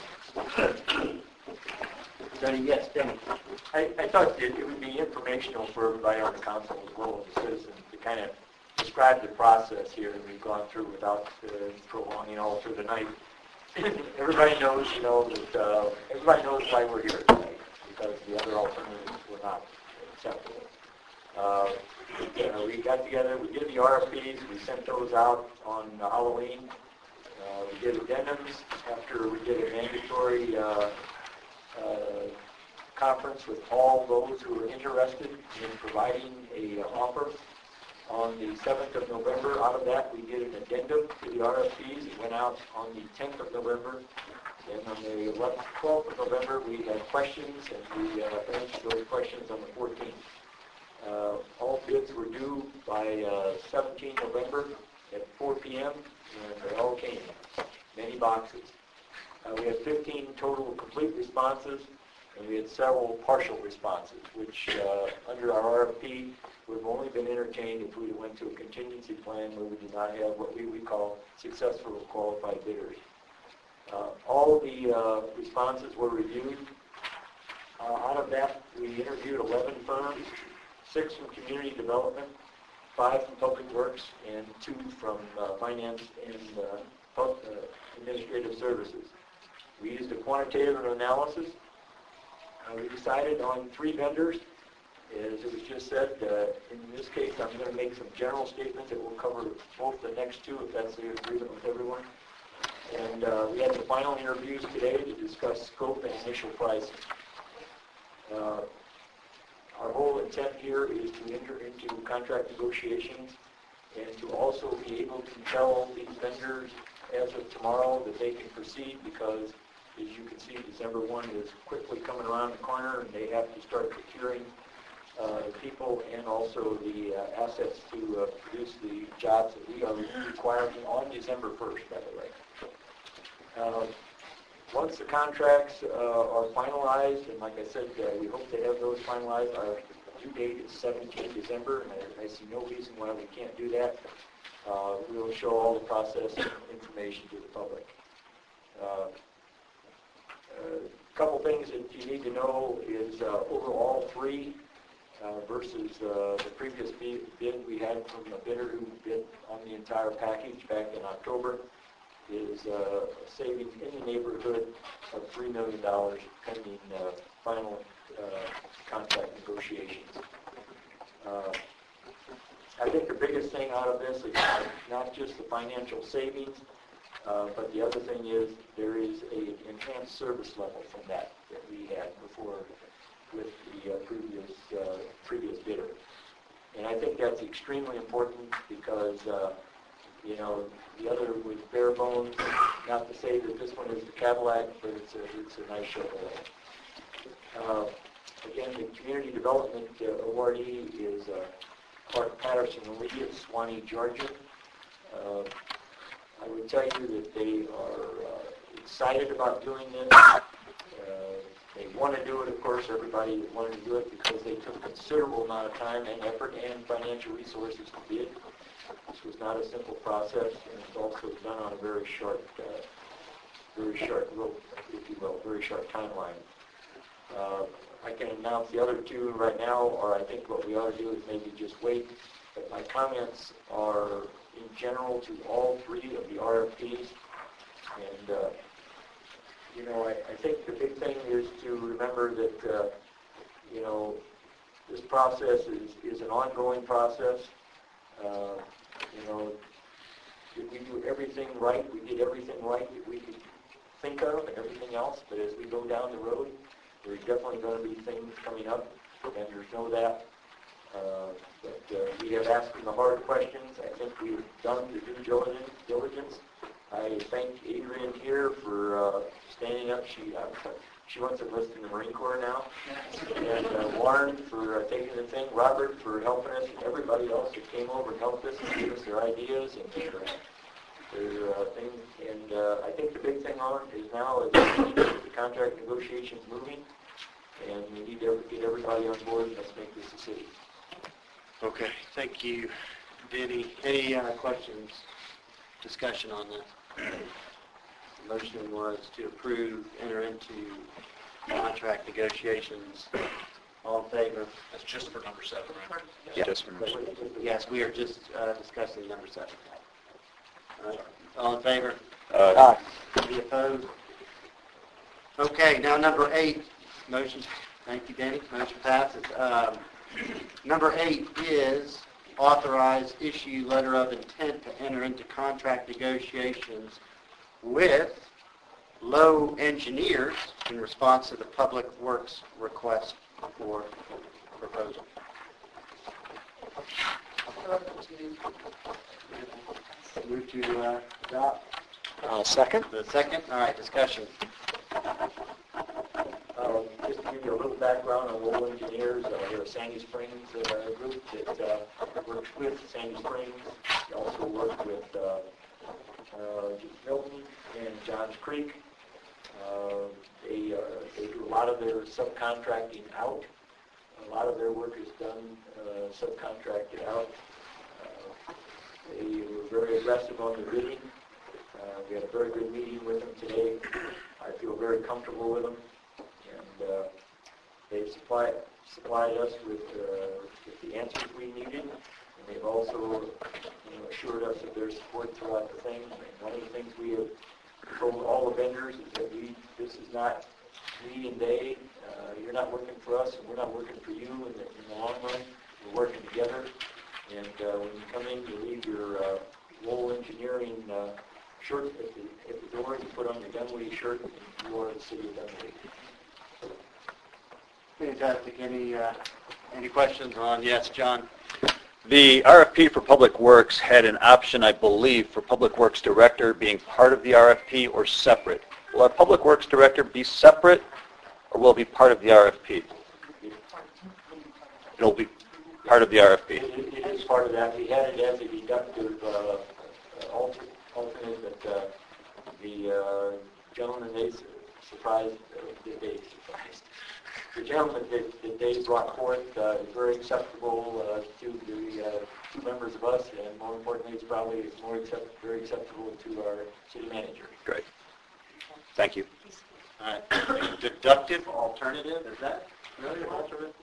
Denny, yes, Denny. I thought it would be informational for everybody on the council as well as the citizens to kind of describe the process here that we've gone through without prolonging all through the night. Everybody knows, that everybody knows why we're here tonight, because the other alternatives were not acceptable. We got together, we did the RFPs, we sent those out on Halloween. We did addendums after we did a mandatory conference with all those who were interested in providing a offer. On the 7th of November, out of that, we did an addendum to the RFPs. It went out on the 10th of November. And on the 11th, 12th of November, we had questions, and we answered those questions on the 14th. All bids were due by 17 November at 4 p.m., and they all came, many boxes. We had 15 total complete responses, and we had several partial responses, which under our RFP would have only been entertained if we went to a contingency plan where we did not have what we would call successful qualified bidders. All the responses were reviewed. Out of that, we interviewed 11 firms, 6 from community development, 5 from public works, and 2 from finance and administrative services. We used a quantitative analysis. We decided on 3 vendors. As it was just said, in this case, I'm going to make some general statements that will cover both the next 2, if that's the agreement with everyone. And we had the final interviews today to discuss scope and initial pricing. Our whole intent here is to enter into contract negotiations and to also be able to tell these vendors as of tomorrow that they can proceed, because as you can see, December 1 is quickly coming around the corner, and they have to start procuring people and also the assets to produce the jobs that we are requiring on December 1st, by the way. Once the contracts are finalized, and like I said, we hope to have those finalized, our due date is 17 December, and I see no reason why we can't do that. We will show all the process information to the public. A couple things that you need to know is over all 3 versus the previous bid we had from a bidder who bid on the entire package back in October, is a savings in the neighborhood of $3 million pending final contract negotiations. I think the biggest thing out of this is not just the financial savings, but the other thing is there is an enhanced service level from that we had before with the previous bidder. And I think that's extremely important because, the other was bare bones. Not to say that this one is the Cadillac, but it's a nice Chevrolet. Again, the community development awardee is Clark Patterson Lee of Suwanee, Georgia. I would tell you that they are excited about doing this. They want to do it, of course. Everybody wanted to do it because they took a considerable amount of time and effort and financial resources to bid. This was not a simple process, and it's also done on a very short rope, if you will, very short timeline. I can announce the other 2 right now, or I think what we ought to do is maybe just wait. But my comments are in general to all 3 of the RFPs, and I think the big thing is to remember that this process is an ongoing process. If we do everything right, we did everything right that we could think of and everything else, but as we go down the road, there's definitely going to be things coming up, vendors know that. But we have asked them the hard questions. I think we've done the due diligence. I thank Adrian here for standing up. She wants to enlist in the Marine Corps now. And Warren for taking the thing. Robert for helping us, and everybody else that came over and helped us and gave us their ideas and their things. And I think the big thing on is now is the contract negotiations moving, and we need to get everybody on board and let's make this decision. Okay, thank you, Denny. Any questions, discussion on this? The motion was to approve, enter into contract negotiations. All in favor? That's just for number 7, right? Yeah. Just for number 7. Yes, we are just discussing number 7. All right. All in favor? Aye. Any opposed? Okay, now number 8. Motion. Thank you, Danny. Motion passes. Number 8 is authorize issue letter of intent to enter into contract negotiations with Lowe Engineers in response to the Public Works request for proposal. Move to adopt. Second. The second. All right, discussion. Just to give you a little background on Lowell Engineers, they're a Sandy Springs group that works with Sandy Springs. They also work with Milton and Johns Creek. They do a lot of their subcontracting out. A lot of their work is done subcontracted out. They were very aggressive on the bidding. We had a very good meeting with them today. I feel very comfortable with them. And they've supplied us with the answers we needed. And they've also assured us of their support throughout the thing. And one of the things we have told all the vendors is that this is not we and they. You're not working for us, and we're not working for you in the long run. We're working together. And when you come in, you leave your Lowell Engineering shirt at the door. You put on your Dunwoody shirt, and you are the city of Dunwoody. Fantastic. Any questions on? Yes, John. The RFP for Public Works had an option, I believe, for Public Works Director being part of the RFP or separate. Will our Public Works Director be separate, or will it be part of the RFP? It'll be part of the RFP. It is part of that. We had it as a deductive alternate, but the gentleman the gentleman that they brought forth is very acceptable to the two members of us, and more importantly, it's probably very acceptable to our city manager. Great. Thank you. All right. Deductive alternative, is that really an alternative?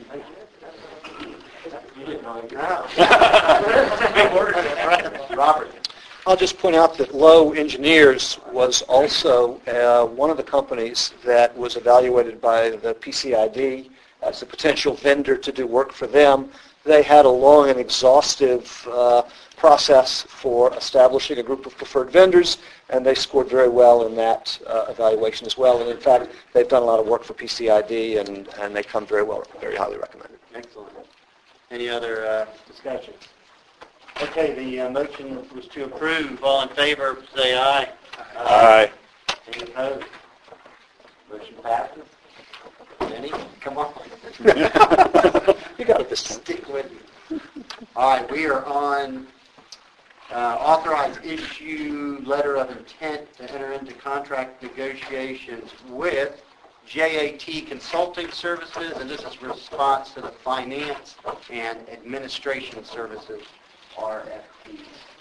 You didn't know Big word, right? Robert. I'll just point out that Lowe Engineers was also one of the companies that was evaluated by the PCID as a potential vendor to do work for them. They had a long and exhaustive process for establishing a group of preferred vendors, and they scored very well in that evaluation as well. And in fact, they've done a lot of work for PCID, and they come very well, very highly recommended. Excellent. Any other discussion? Okay, the motion was to approve. All in favor, say aye. Aye. Any opposed? Motion passes. Any? Come on. You got it this time. Stick with me. All right, we are on authorized issue letter of intent to enter into contract negotiations with JAT Consulting Services, and this is response to the Finance and Administration Services, RFP.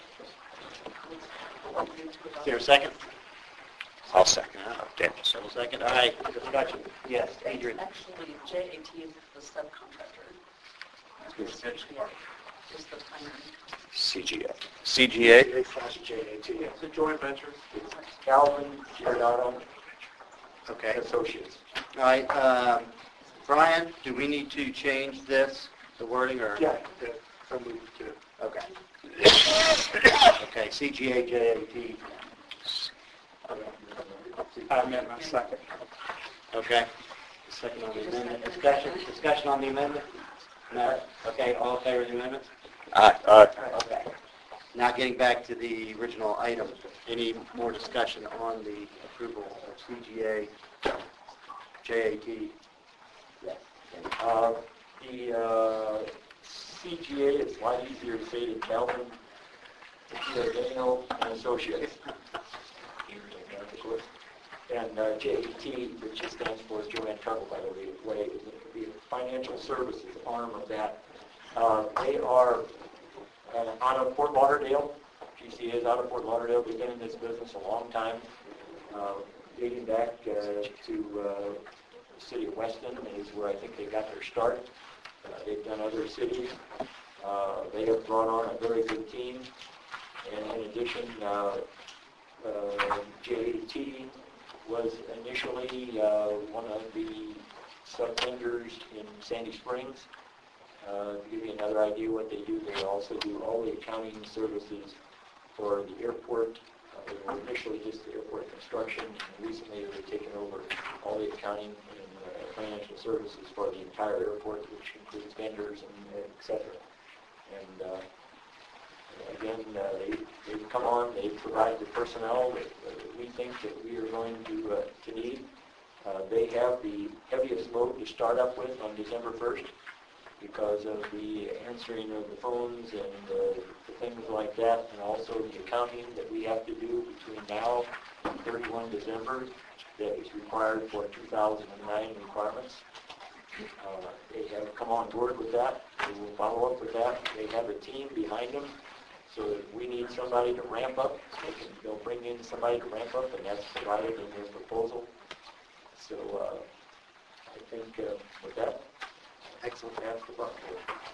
Is there a second? I'll second. Daniel. Second. All right, discussion. Yes, Adrian. Actually, JAT is the subcontractor. Is the primary. CGA. CGA? JAT. It's a joint venture. It's Calvin Giordano Okay. Associates. All right, Brian, do we need to change this, the wording, or? Yeah, so move to. Okay. Okay, CGA, JAT. I meant my second. Okay. Second on the amendment. Discussion on the amendment? No? Okay, all in favor of the amendment? Aye. Okay. Now getting back to the original item, any more discussion on the approval of CGA, JAT? Yes. The CGA is a lot easier to say than Calvin Giordano and Associates. And JAT, which stands for Joanne Tuttle, by the way, is the financial services arm of that. They are out of Fort Lauderdale. GCA is out of Fort Lauderdale. They've been in this business a long time, dating back to the city of Weston is where I think they got their start. They've done other cities. They have brought on a very good team. And in addition, JAT was initially one of the sub-vendors in Sandy Springs. To give you another idea what they do, they also do all the accounting services for the airport. They were initially just the airport construction, and recently they've taken over all the accounting and financial services for the entire airport, which includes vendors and et cetera. And again, they've come on, they provide the personnel that we think that we are going to need. They have the heaviest load to start up with on December 1st because of the answering of the phones and the things like that, and also the accounting that we have to do between now and 31 December that is required for 2009 requirements. They have come on board with that. They will follow up with that. They have a team behind them. So if we need somebody to ramp up, they'll bring in somebody to ramp up, and that's provided in their proposal. So I think with that, excellent ask the buck.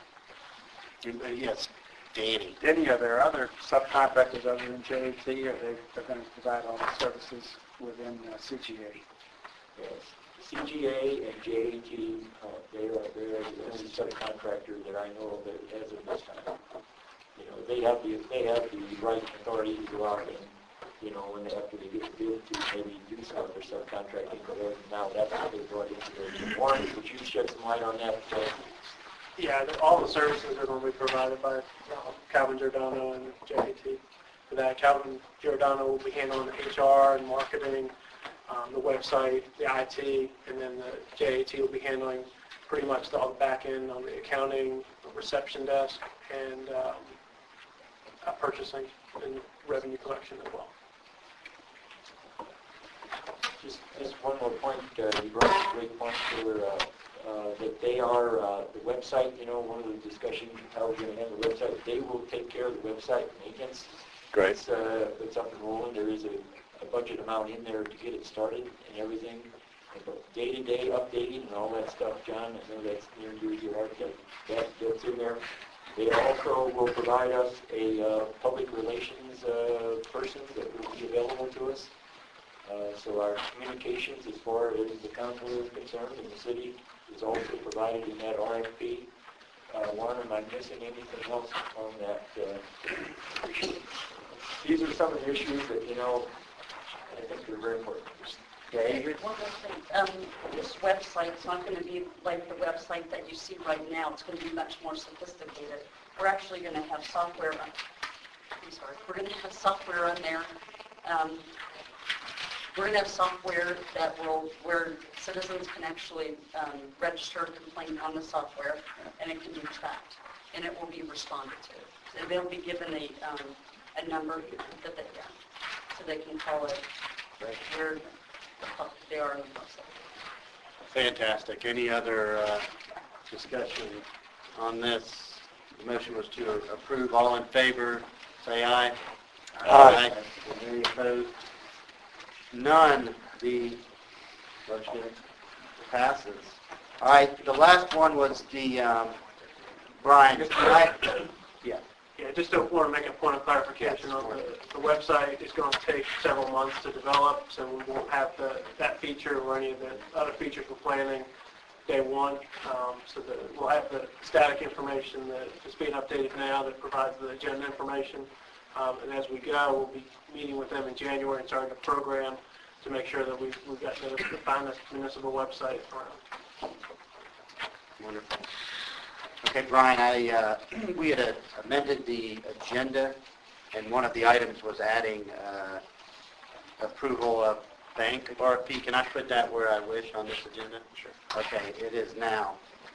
Yes, Danny. Danny, are there other subcontractors other than JAT, or they're going to provide all the services within CGA? Yes. CGA and JAT, they're the only subcontractor that I know of that has at this time. You know, they have the right authority to go out and, you know, when after they get the bid to maybe do some of their subcontracting, but now that's what they brought into their Warren, would you shed some light on that? Yeah, all the services are going to be provided by Calvin Giordano and JAT. For that, Calvin Giordano will be handling the HR and marketing, the website, the IT, and then the JAT will be handling pretty much all the back end on the accounting, the reception desk, and purchasing and revenue collection as well. Just one more point. You brought up a great point there, that they are the website. You know, one of the discussions how we're going to handle the website. They will take care of the website maintenance. Great. It's up and rolling. There is a budget amount in there to get it started and everything. But day-to-day updating and all that stuff, John, I know that's near and dear to your heart. That's in there. They also will provide us a public relations person that will be available to us. So our communications as far as the council is concerned in the city is also provided in that RFP. Warren, am I missing anything else on that? These are some of the issues that, you know, I think are very important. David? One more thing. This website's not going to be like the website that you see right now. It's going to be much more sophisticated. We're actually going to have software on, we're going to have software on there. We're going to have software where citizens can actually register a complaint on the software, and it can be tracked, and it will be responded to. So they'll be given a number that so they can call it where they are in the process. Fantastic. Any other discussion on this? The motion was to approve. All in favor, say aye. Aye. Any opposed? None. The motion passes. All right. The last one was the Brian. Yeah, just want to make a point of clarification on the website. It's going to take several months to develop, so we won't have that feature or any of the other features we're planning day one. So we'll have the static information that is being updated now that provides the agenda information. And as we go, we'll be meeting with them in January and starting the program to make sure that we've got the finest municipal website around. Wonderful. Okay, Brian, we had amended the agenda, and one of the items was adding approval of bank RFP. Can I put that where I wish on this agenda? Sure. Okay, it is now.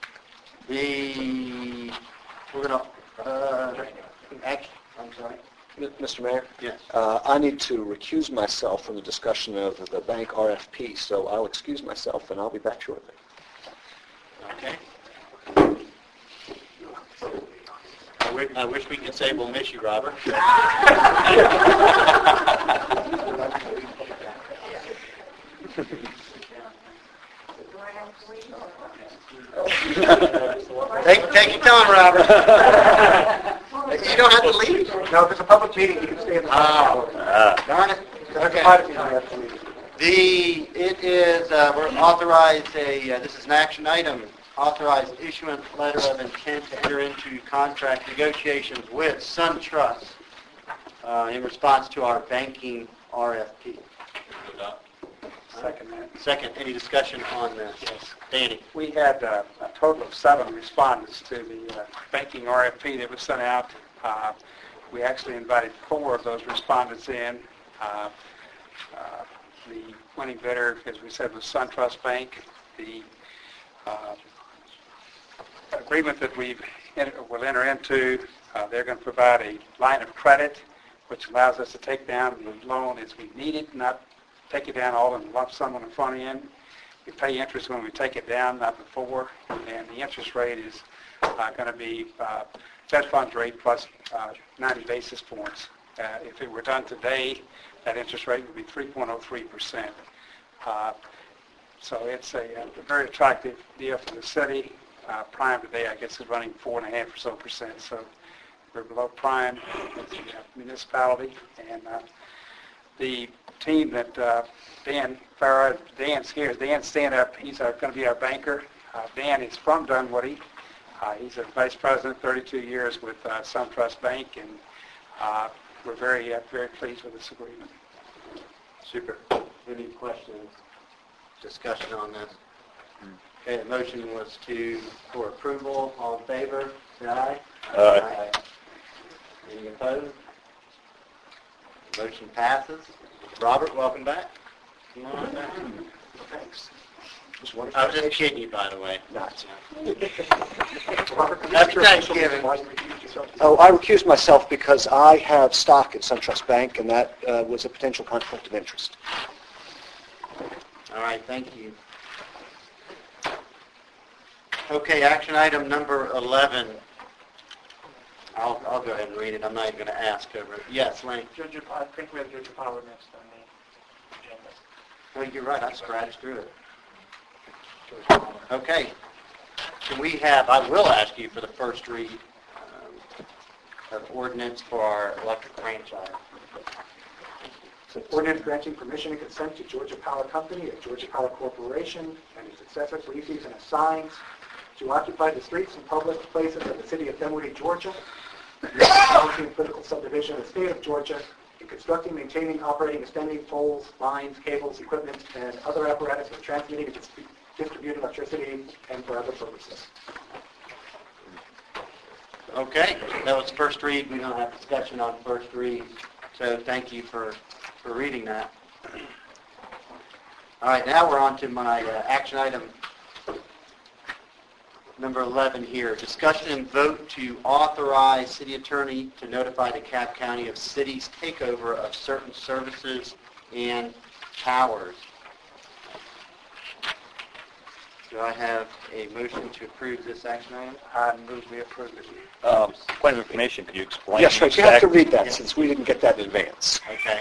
We're going to, I'm sorry. Mr. Mayor? Yes. I need to recuse myself from the discussion of the bank RFP, so I'll excuse myself and I'll be back shortly. Okay. I wish we could say we'll miss you, Robert. Take your time, Robert. You don't have to leave. No, if it's a public meeting, you can stay in the Darn it. Okay. It is, we're authorized this is an action item authorize issuance letter of intent to enter into contract negotiations with SunTrust in response to our banking RFP. Second that. Second, any discussion on this? Yes. Danny? We had a total of 7 respondents to the banking RFP that was sent out. We actually invited 4 of those respondents in. The winning bidder, as we said, was SunTrust Bank. The agreement that we'll enter into, they're going to provide a line of credit, which allows us to take down the loan as we need it, not take it down all in lump sum on the front end. We pay interest when we take it down, not before, and the interest rate is going to be Fed funds rate plus 90 basis points. If it were done today, that interest rate would be 3.03%. So it's a very attractive deal for the city. Prime today, I guess, is running 4.5% or so. So we're below prime as the municipality, and the team that Dan Farrar, Dan's here. Dan, stand up. He's going to be our banker. Dan is from Dunwoody. He's a vice president, 32 years with SunTrust Bank, and we're very pleased with this agreement. Super. Any questions, discussion on this? Okay, the motion was for approval. All in favor, say aye. Aye. Any opposed? Motion passes. Robert, welcome back. Come on back. Thanks. I was just kidding you, by the way. Not. Happy Thanksgiving. Oh, I recused myself because I have stock at SunTrust Bank, and that was a potential conflict of interest. All right, thank you. Okay, action item number 11. I'll go ahead and read it. I'm not even going to ask over it. Yes, Lane. I think we have Georgia Power next on the agenda. Oh, you're right. I scratched through it. Okay. Can we have, I will ask you for the first read of ordinance for our electric franchise. It's an ordinance granting permission and consent to Georgia Power Company of Georgia Power Corporation and its successors, leases, and assigns to occupy the streets and public places of the city of Dunwoody, Georgia, the county and political subdivision of the state of Georgia, in constructing, maintaining, operating, extending poles, lines, cables, equipment, and other apparatus for transmitting and distributing electricity and for other purposes. Okay, that was first read. We don't have discussion on first read, so thank you for reading that. All right, now we're on to my action item number 11 here. Discussion and vote to authorize city attorney to notify DeKalb County of city's takeover of certain services and towers. Do I have a motion to approve this action item? I move we approve it. Point of information, could you explain? Yes, right. You have to read that since we didn't get that in advance. Okay.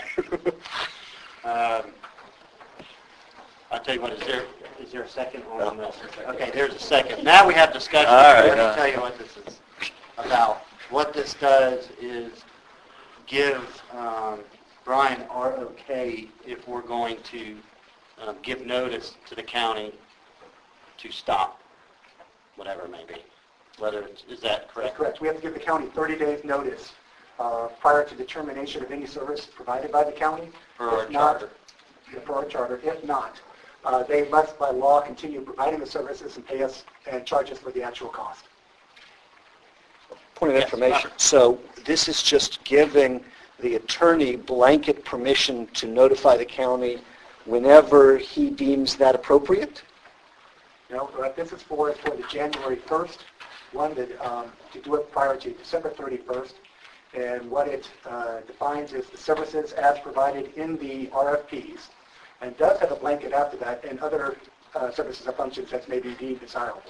I'll tell you what, is there a second on this? Okay, there's a second. Now we have discussion. All right. Let me tell you what this is about. What this does is give Brian ROK if we're going to give notice to the county to stop, whatever it may be. Is that correct? That's correct. We have to give the county 30 days notice prior to determination of any service provided by the county. For our charter. For our charter. If not, they must by law continue providing the services and pay us and charge us for the actual cost. Point of information. So this is just giving the attorney blanket permission to notify the county whenever he deems that appropriate? No, what this is for the January 1st one, that, to do it prior to December 31st. And what it defines is the services as provided in the RFPs, and does have a blanket after that, and other services or functions that may be deemed desirable.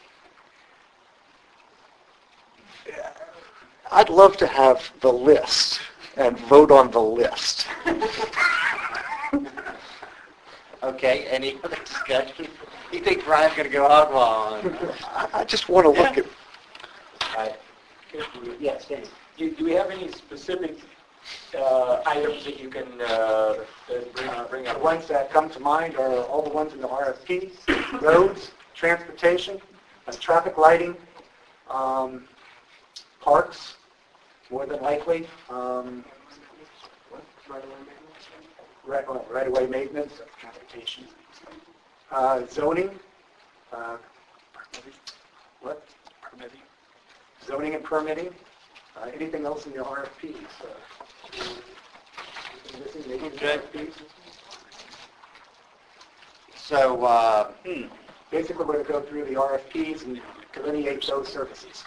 I'd love to have the list and vote on the list. Okay, any other discussion? You think Brian's going to go hog on? I just want to look at... Right. Yes, Dave. Do we have any specific items that you can bring The up? ones that come to mind are all the ones in the RFPs: roads, transportation, Traffic lighting, parks, more than likely. Right-of-way maintenance, transportation. Zoning. What? Permitting. Zoning and permitting. Anything else in your RFPs? Okay. So, Basically, we're going to go through the RFPs and delineate those services.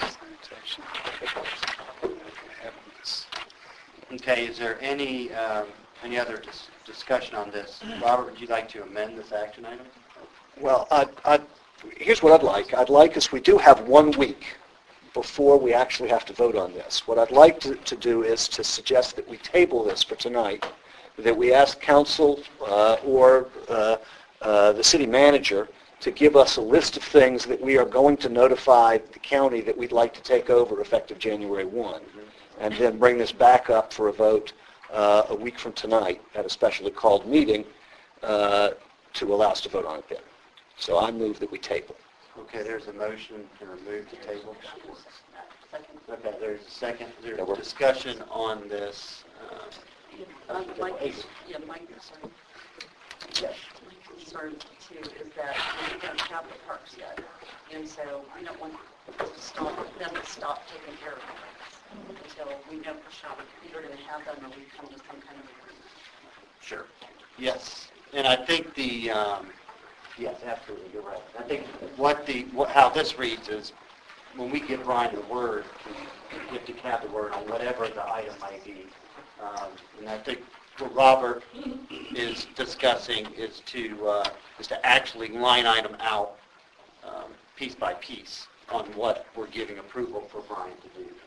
okay, is there any other discussion on this? Robert, would you like to amend this action item? Well, here's what I'd like. I'd like us, we do have 1 week before we actually have to vote on this. What I'd like to do is to suggest that we table this for tonight, that we ask council or the city manager to give us a list of things that we are going to notify the county that we'd like to take over effective January 1, and then bring this back up for a vote a week from tonight at a specially called meeting to allow us to vote on it then. So I move that we table. Okay, there's a motion to remove the table. Okay, there's a second. There's a discussion on this. Mike, sorry. Yes. Concern too is that we don't have the parks yet, and so we don't want them to stop taking care of them until we know for sure we're either going to have them or we come to some kind of agreement. Sure. Yes, and I think the yes, absolutely, you're right. I think how this reads is when we give Brian the word, we give DeKalb the word on whatever the item might be, and I think what Robert is discussing is to actually line item out piece by piece on what we're giving approval for Brian to do.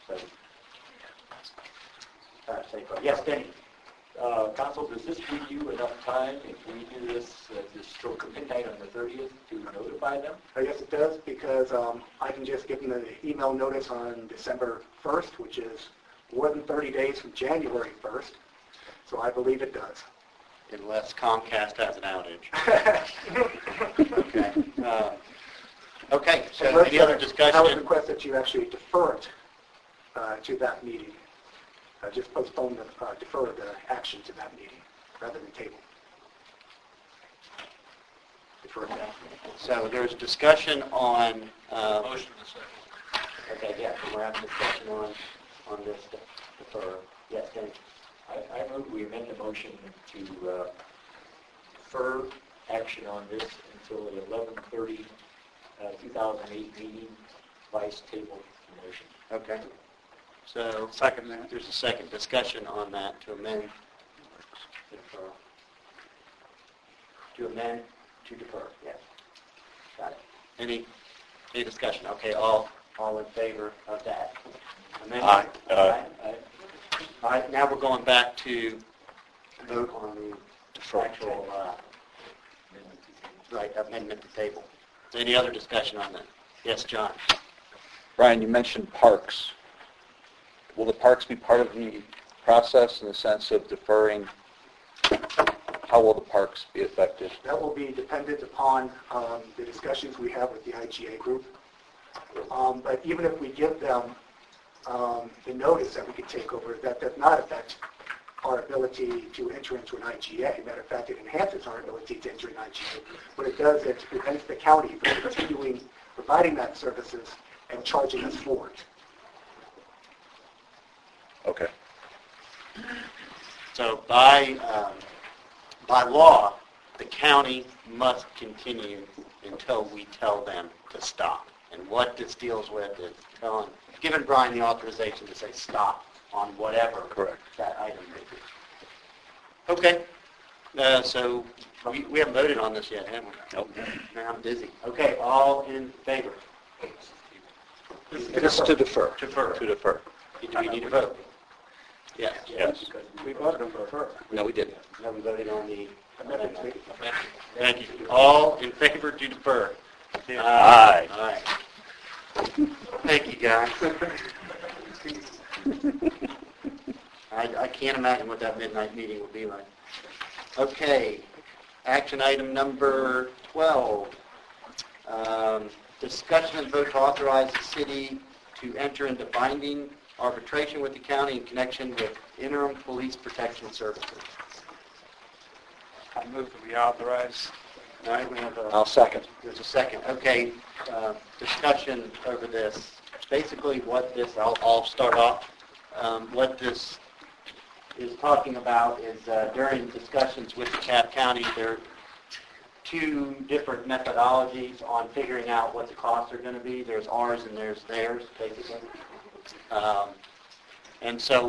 So, yes, Denny. Council, does this give you enough time if we do this stroke of midnight on the 30th to notify them? Yes, it does, because I can just give them the email notice on December 1st, which is more than 30 days from January 1st. So I believe it does. Unless Comcast has an outage. Okay. Okay, so any other discussion? I would request that you actually defer it to that meeting. Just postpone defer the action to that meeting rather than table. Defer it back. So there's discussion on... Motion in a second. Okay, yeah, we're having discussion on this defer. Yes, Denny. I move we amend the motion to defer action on this until the 11/30, 2008 meeting. Vice table the motion. Okay. So Second that. there's a second discussion on that to amend. Defer. To amend to defer. Yes. Got it. Any discussion? Okay. All in favor of that amendment? Aye. Aye. All right, now we're going back to vote on the actual amendment to table. Any other discussion on that? Yes, John. Brian, you mentioned parks. Will the parks be part of the process in the sense of deferring? How will the parks be affected? That will be dependent upon the discussions we have with the IGA group. But even if we give them the notice that we could take over, that does not affect our ability to enter into an IGA. Matter of fact, it enhances our ability to enter an IGA. What it does, it prevents the county from continuing providing that services and charging us for it. Okay. So by law, the county must continue until we tell them to stop. And what this deals with is giving Brian the authorization to say stop on whatever that item may be. Okay. So we haven't voted on this yet, have we? Nope. Man, I'm busy. Okay, all in favor? It's to defer. Defer. To defer. Do we need to vote? Yes. Yes. We voted on defer. No, we didn't. No, we voted on the Amendment. Thank you. All in favor to defer? Aye. Aye. Thank you, guys. I can't imagine what that midnight meeting will be like. Okay, action item number 12. discussion and vote to authorize the city to enter into binding arbitration with the county in connection with interim police protection services. I move that we authorize. All right, we have I'll second. there's a second. Okay, discussion over this. Basically what this, I'll start off. What this is talking about is during discussions with DeKalb County, there are two different methodologies on figuring out what the costs are going to be. There's ours and there's theirs, basically. And so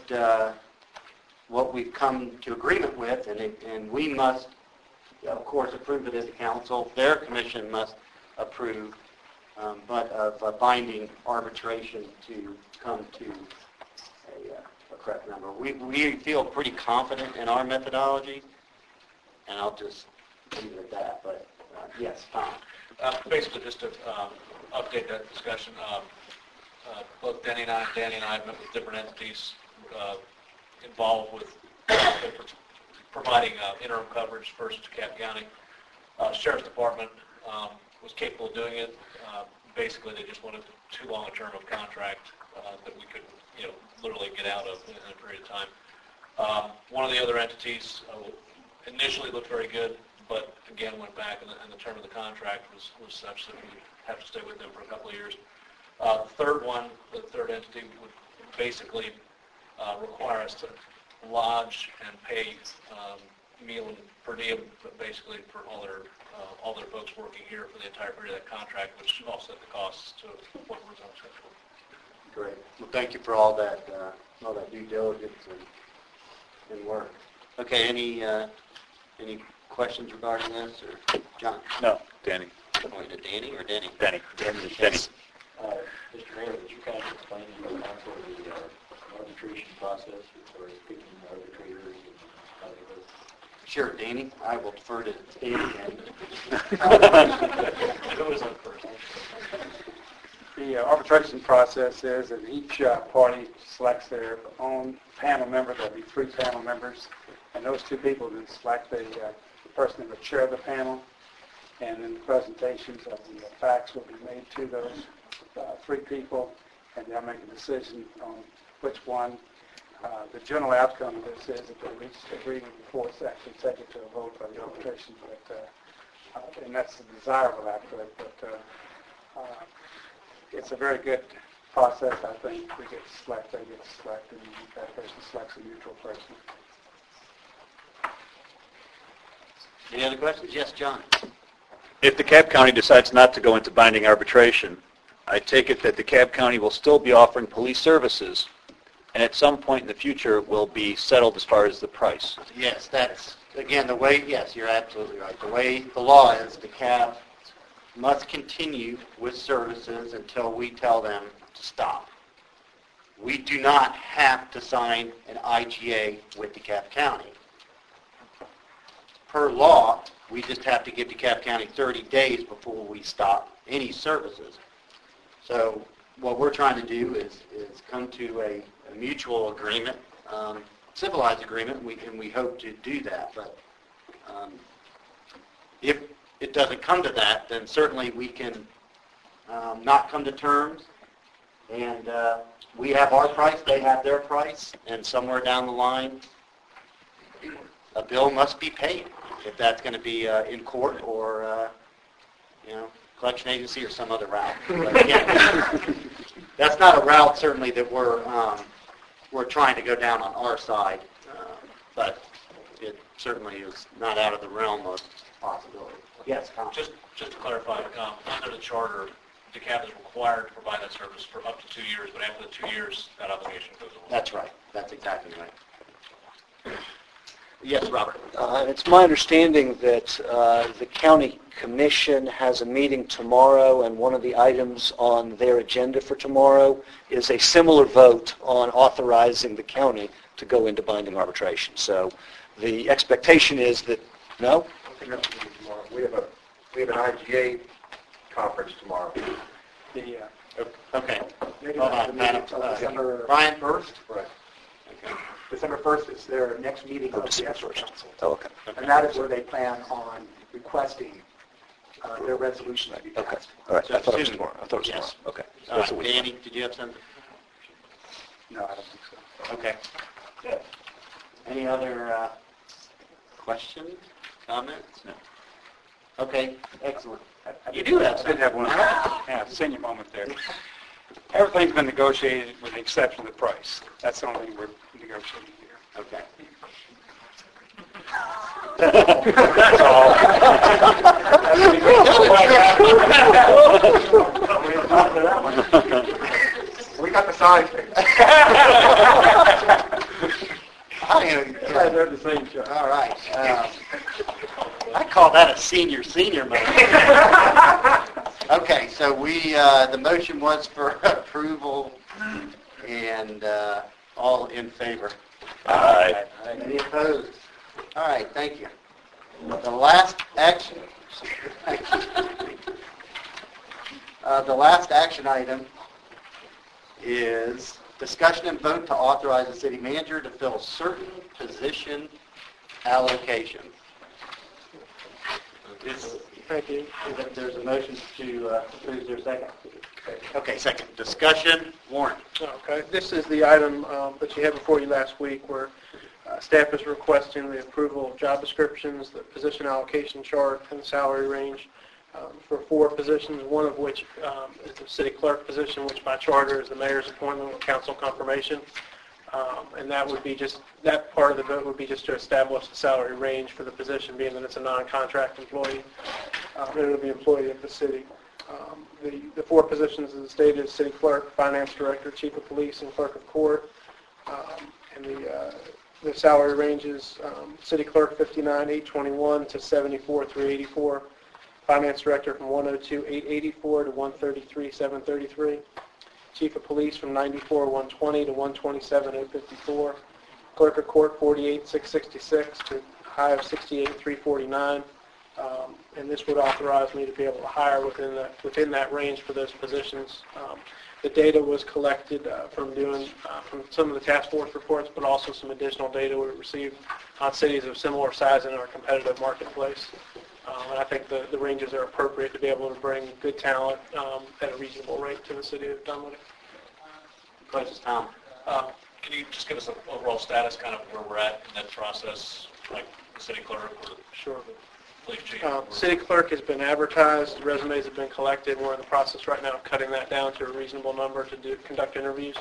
what we've come to agreement with, and we must, of course, approve it as a council. Their commission must approve, but of a binding arbitration to come to a correct number. We feel pretty confident in our methodology, and I'll just leave it at that. But yes, Tom. Basically, just to update that discussion, both Danny and I have met with different entities involved with providing interim coverage for DeKalb County. Sheriff's Department was capable of doing it. Basically, they just wanted too long a term of contract that we could, literally get out of in a period of time. One of the other entities initially looked very good, but again went back, and the term of the contract was such that we have to stay with them for a couple of years. The third entity would basically require us to lodge and pay meal and per diem, but basically for all their folks working here for the entire period of that contract, which offset the costs to what was on schedule. Great. Well, thank you for all that due diligence and work. Okay. Any questions regarding this, or John? No, Danny. Going to Danny or Denny? Danny. Mr. Mayor, would you kind of explain to the council the arbitration process as far as picking arbitrators and how they work? Sure, Danny. I will defer to Danny. Who was on first? The arbitration process is that each party selects their own panel member. There'll be 3 panel members, and those 2 people then select the person that will chair the panel, and then the presentations of the facts will be made to those 3 people, and they'll make a decision on which one. The general outcome of this is that they reach agreement before it's actually taken to a vote by the arbitration, and that's the desirable outcome. But it's a very good process. I think we get selected, and that person selects a neutral person. Any other questions? Yes, John. If DeKalb County decides not to go into binding arbitration, I take it that DeKalb County will still be offering police services, and at some point in the future will be settled as far as the price. Yes, that's, again, the way, yes, you're absolutely right. The way the law is, DeKalb must continue with services until we tell them to stop. We do not have to sign an IGA with DeKalb County. Per law, we just have to give DeKalb County 30 days before we stop any services. So what we're trying to do is come to a mutual agreement, civilized agreement, and we hope to do that. But if it doesn't come to that, then certainly we can not come to terms, and we have our price, they have their price, and somewhere down the line, a bill must be paid, if that's going to be in court or, collection agency or some other route. But again, that's not a route certainly that we're trying to go down on our side, but it certainly is not out of the realm of possibility. Yes, Tom? Just to clarify, under the charter, DeKalb is required to provide that service for up to 2 years, but after the 2 years, that obligation goes away. That's right. That's exactly right. Yes, Robert. It's my understanding that the county commission has a meeting tomorrow, and one of the items on their agenda for tomorrow is a similar vote on authorizing the county to go into binding arbitration. So the expectation is that, no? We have an IGA conference tomorrow. Okay. Maybe Hold not on, the meeting until December Brian? 1st. Right. Okay. December 1st is their next meeting of the December Expo 1st. Council. Oh, okay. And that is where they plan on requesting their resolution. Okay, all right. I thought it was tomorrow. Yes. Okay. All right. Danny, did you have something? No, I don't think so. Okay. Good. Any other questions, comments? No. Okay, excellent. You do have I did have one. Yeah, senior moment there. Everything's been negotiated with the exception of the price. That's the only thing we're negotiating here. Okay. That's all. We got the size thing. I heard the same show. All right. I call that a senior moment. Okay, so the motion was for approval, and all in favor. Aye. Any opposed? All right, thank you. The last action. The last action item is discussion and vote to authorize the city manager to fill certain position allocations. Thank you. There's a motion to approve. Is there a second? Okay, second. Discussion. Warren. Okay, this is the item that you had before you last week where staff is requesting the approval of job descriptions, the position allocation chart, and salary range for 4 positions, one of which is the city clerk position, which by charter is the mayor's appointment with council confirmation. And that would be that part of the vote would be just to establish the salary range for the position, being that it's a non-contract employee, and it'll be employee of the city. The 4 positions, as stated, city clerk, finance director, chief of police, and clerk of court. And the salary ranges: city clerk $59,821 to $74,384, finance director from $102,884 to $133,733. Chief of Police from $94,120 to $127,054. Clerk of Court $48,666 to a high of $68,349. And this would authorize me to be able to hire within that range for those positions. The data was collected from some of the task force reports, but also some additional data we received on cities of similar size in our competitive marketplace. And I think the ranges are appropriate to be able to bring good talent at a reasonable rate to the city of Dunwoody. Questions, Tom? Can you just give us an overall status, kind of where we're at in that process, like the city clerk or Sure. the police chief? City clerk has been advertised, resumes have been collected. We're in the process right now of cutting that down to a reasonable number to conduct interviews.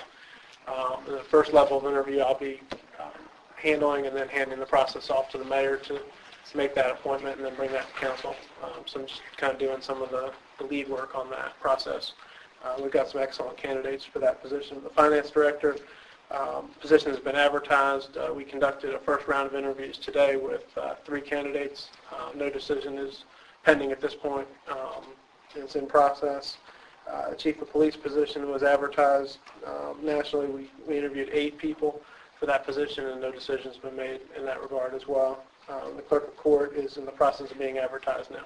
The first level of interview I'll be handling and then handing the process off to the mayor to make that appointment and then bring that to council. So I'm just kind of doing some of the lead work on that process. We've got some excellent candidates for that position. The finance director position has been advertised. We conducted a first round of interviews today with 3 candidates. No decision is pending at this point. It's in process. The chief of police position was advertised nationally. We interviewed 8 people for that position, and no decision's been made in that regard as well. The clerk of court is in the process of being advertised now.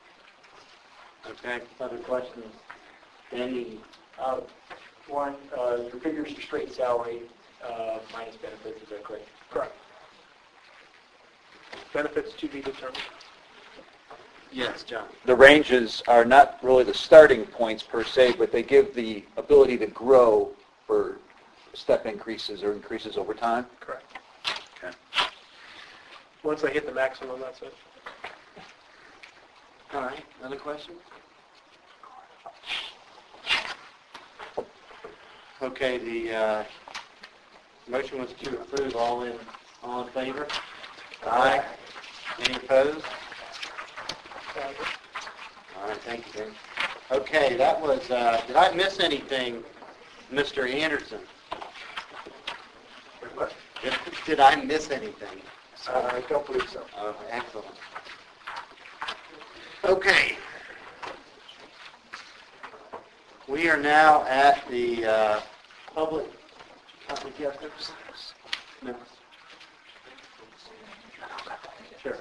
Okay. Other questions? Any? One, your figures are straight salary minus benefits, is that correct? Correct. Benefits to be determined. Yes, John. The ranges are not really the starting points per se, but they give the ability to grow for step increases or increases over time? Correct. Okay. Once they hit the maximum, that's it. All right. Other questions? Okay. The motion was to approve. All in favor? Aye. Any opposed? All right. Thank you, Dan. Okay. That was. Did I miss anything, Mr. Anderson? What? Did I miss anything? I don't believe so. Oh, excellent. Okay. We are now at the public. No. Sure.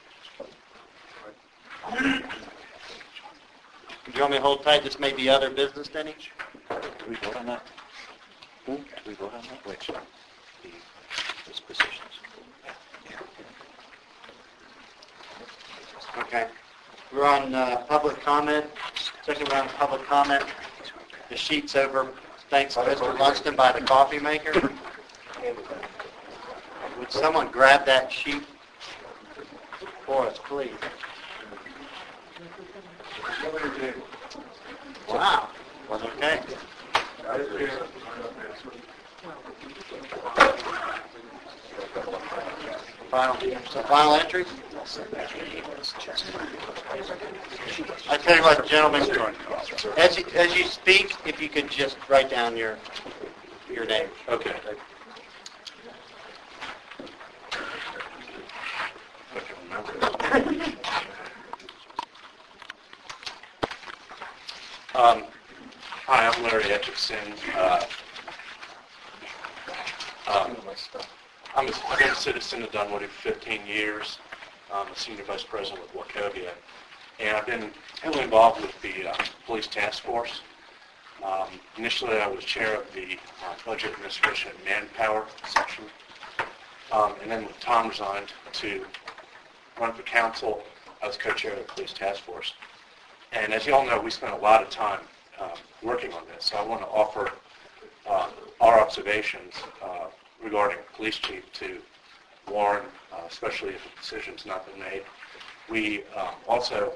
Do you want me to hold tight? This may be other business, Denny? Do we vote on that? Do we vote on that? Which? Those positions. Okay. We're on public comment, second round of public comment. The sheet's over, thanks to Mr. Lunston, by the coffee maker. Would someone grab that sheet for us, please? Wow. Okay. Final entries? I tell you what, gentlemen, as you speak, if you could just write down your name. Okay. Hi, I'm Larry Etchison. I've been a citizen of Dunwoody for 15 years. I'm a senior vice president with Wachovia, and I've been heavily involved with the police task force. Initially, I was chair of the Budget Administration and Manpower section, and then when Tom resigned to run for council, I was co-chair of the police task force. And as you all know, we spent a lot of time working on this. So I want to offer our observations regarding police chief to Warren, especially if a decision's not been made. We also,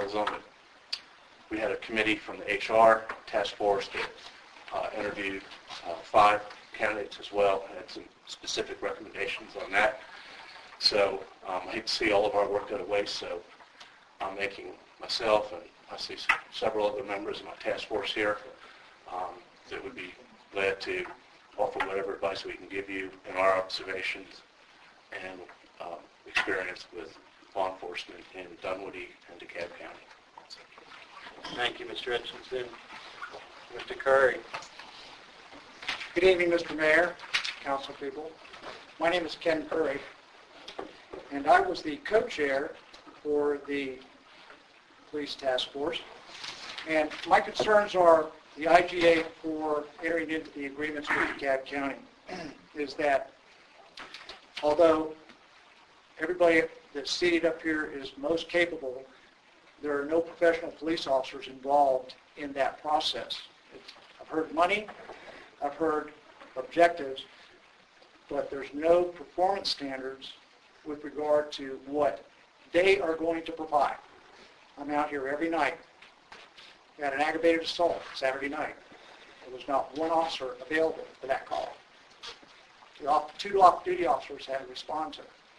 we had a committee from the HR task force that interviewed 5 candidates as well, and had some specific recommendations on that. So I hate to see all of our work go to waste, so I'm making myself, and I see several other members of my task force here that would be glad to offer whatever advice we can give you in our observations and experience with law enforcement in Dunwoody and DeKalb County. Thank you, Mr. Etchison. Mr. Curry. Good evening, Mr. Mayor, council people. My name is Ken Curry, and I was the co-chair for the police task force. And my concerns are the IGA for entering into the agreements with DeKalb County is that although everybody that's seated up here is most capable, there are no professional police officers involved in that process. I've heard money, I've heard objectives, but there's no performance standards with regard to what they are going to provide. I'm out here every night. We had an aggravated assault Saturday night. There was not one officer available for that call. The 2 off-duty officers had to respond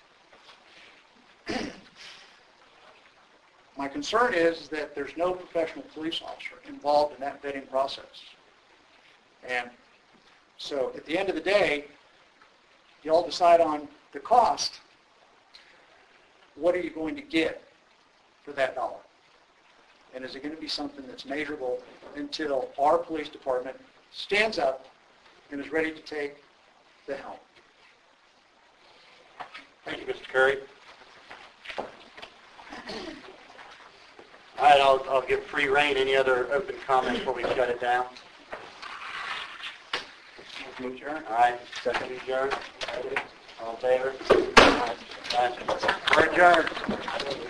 to it. My concern is that there's no professional police officer involved in that vetting process. And so at the end of the day, you all decide on the cost. What are you going to get for that dollar? And is it going to be something that's measurable until our police department stands up and is ready to take the helm? Thank you, Mr. Curry. All right, I'll give free rein. Any other open comments before we shut it down? Adjourn. All right, second adjourn. All in favor? All right. We're adjourned.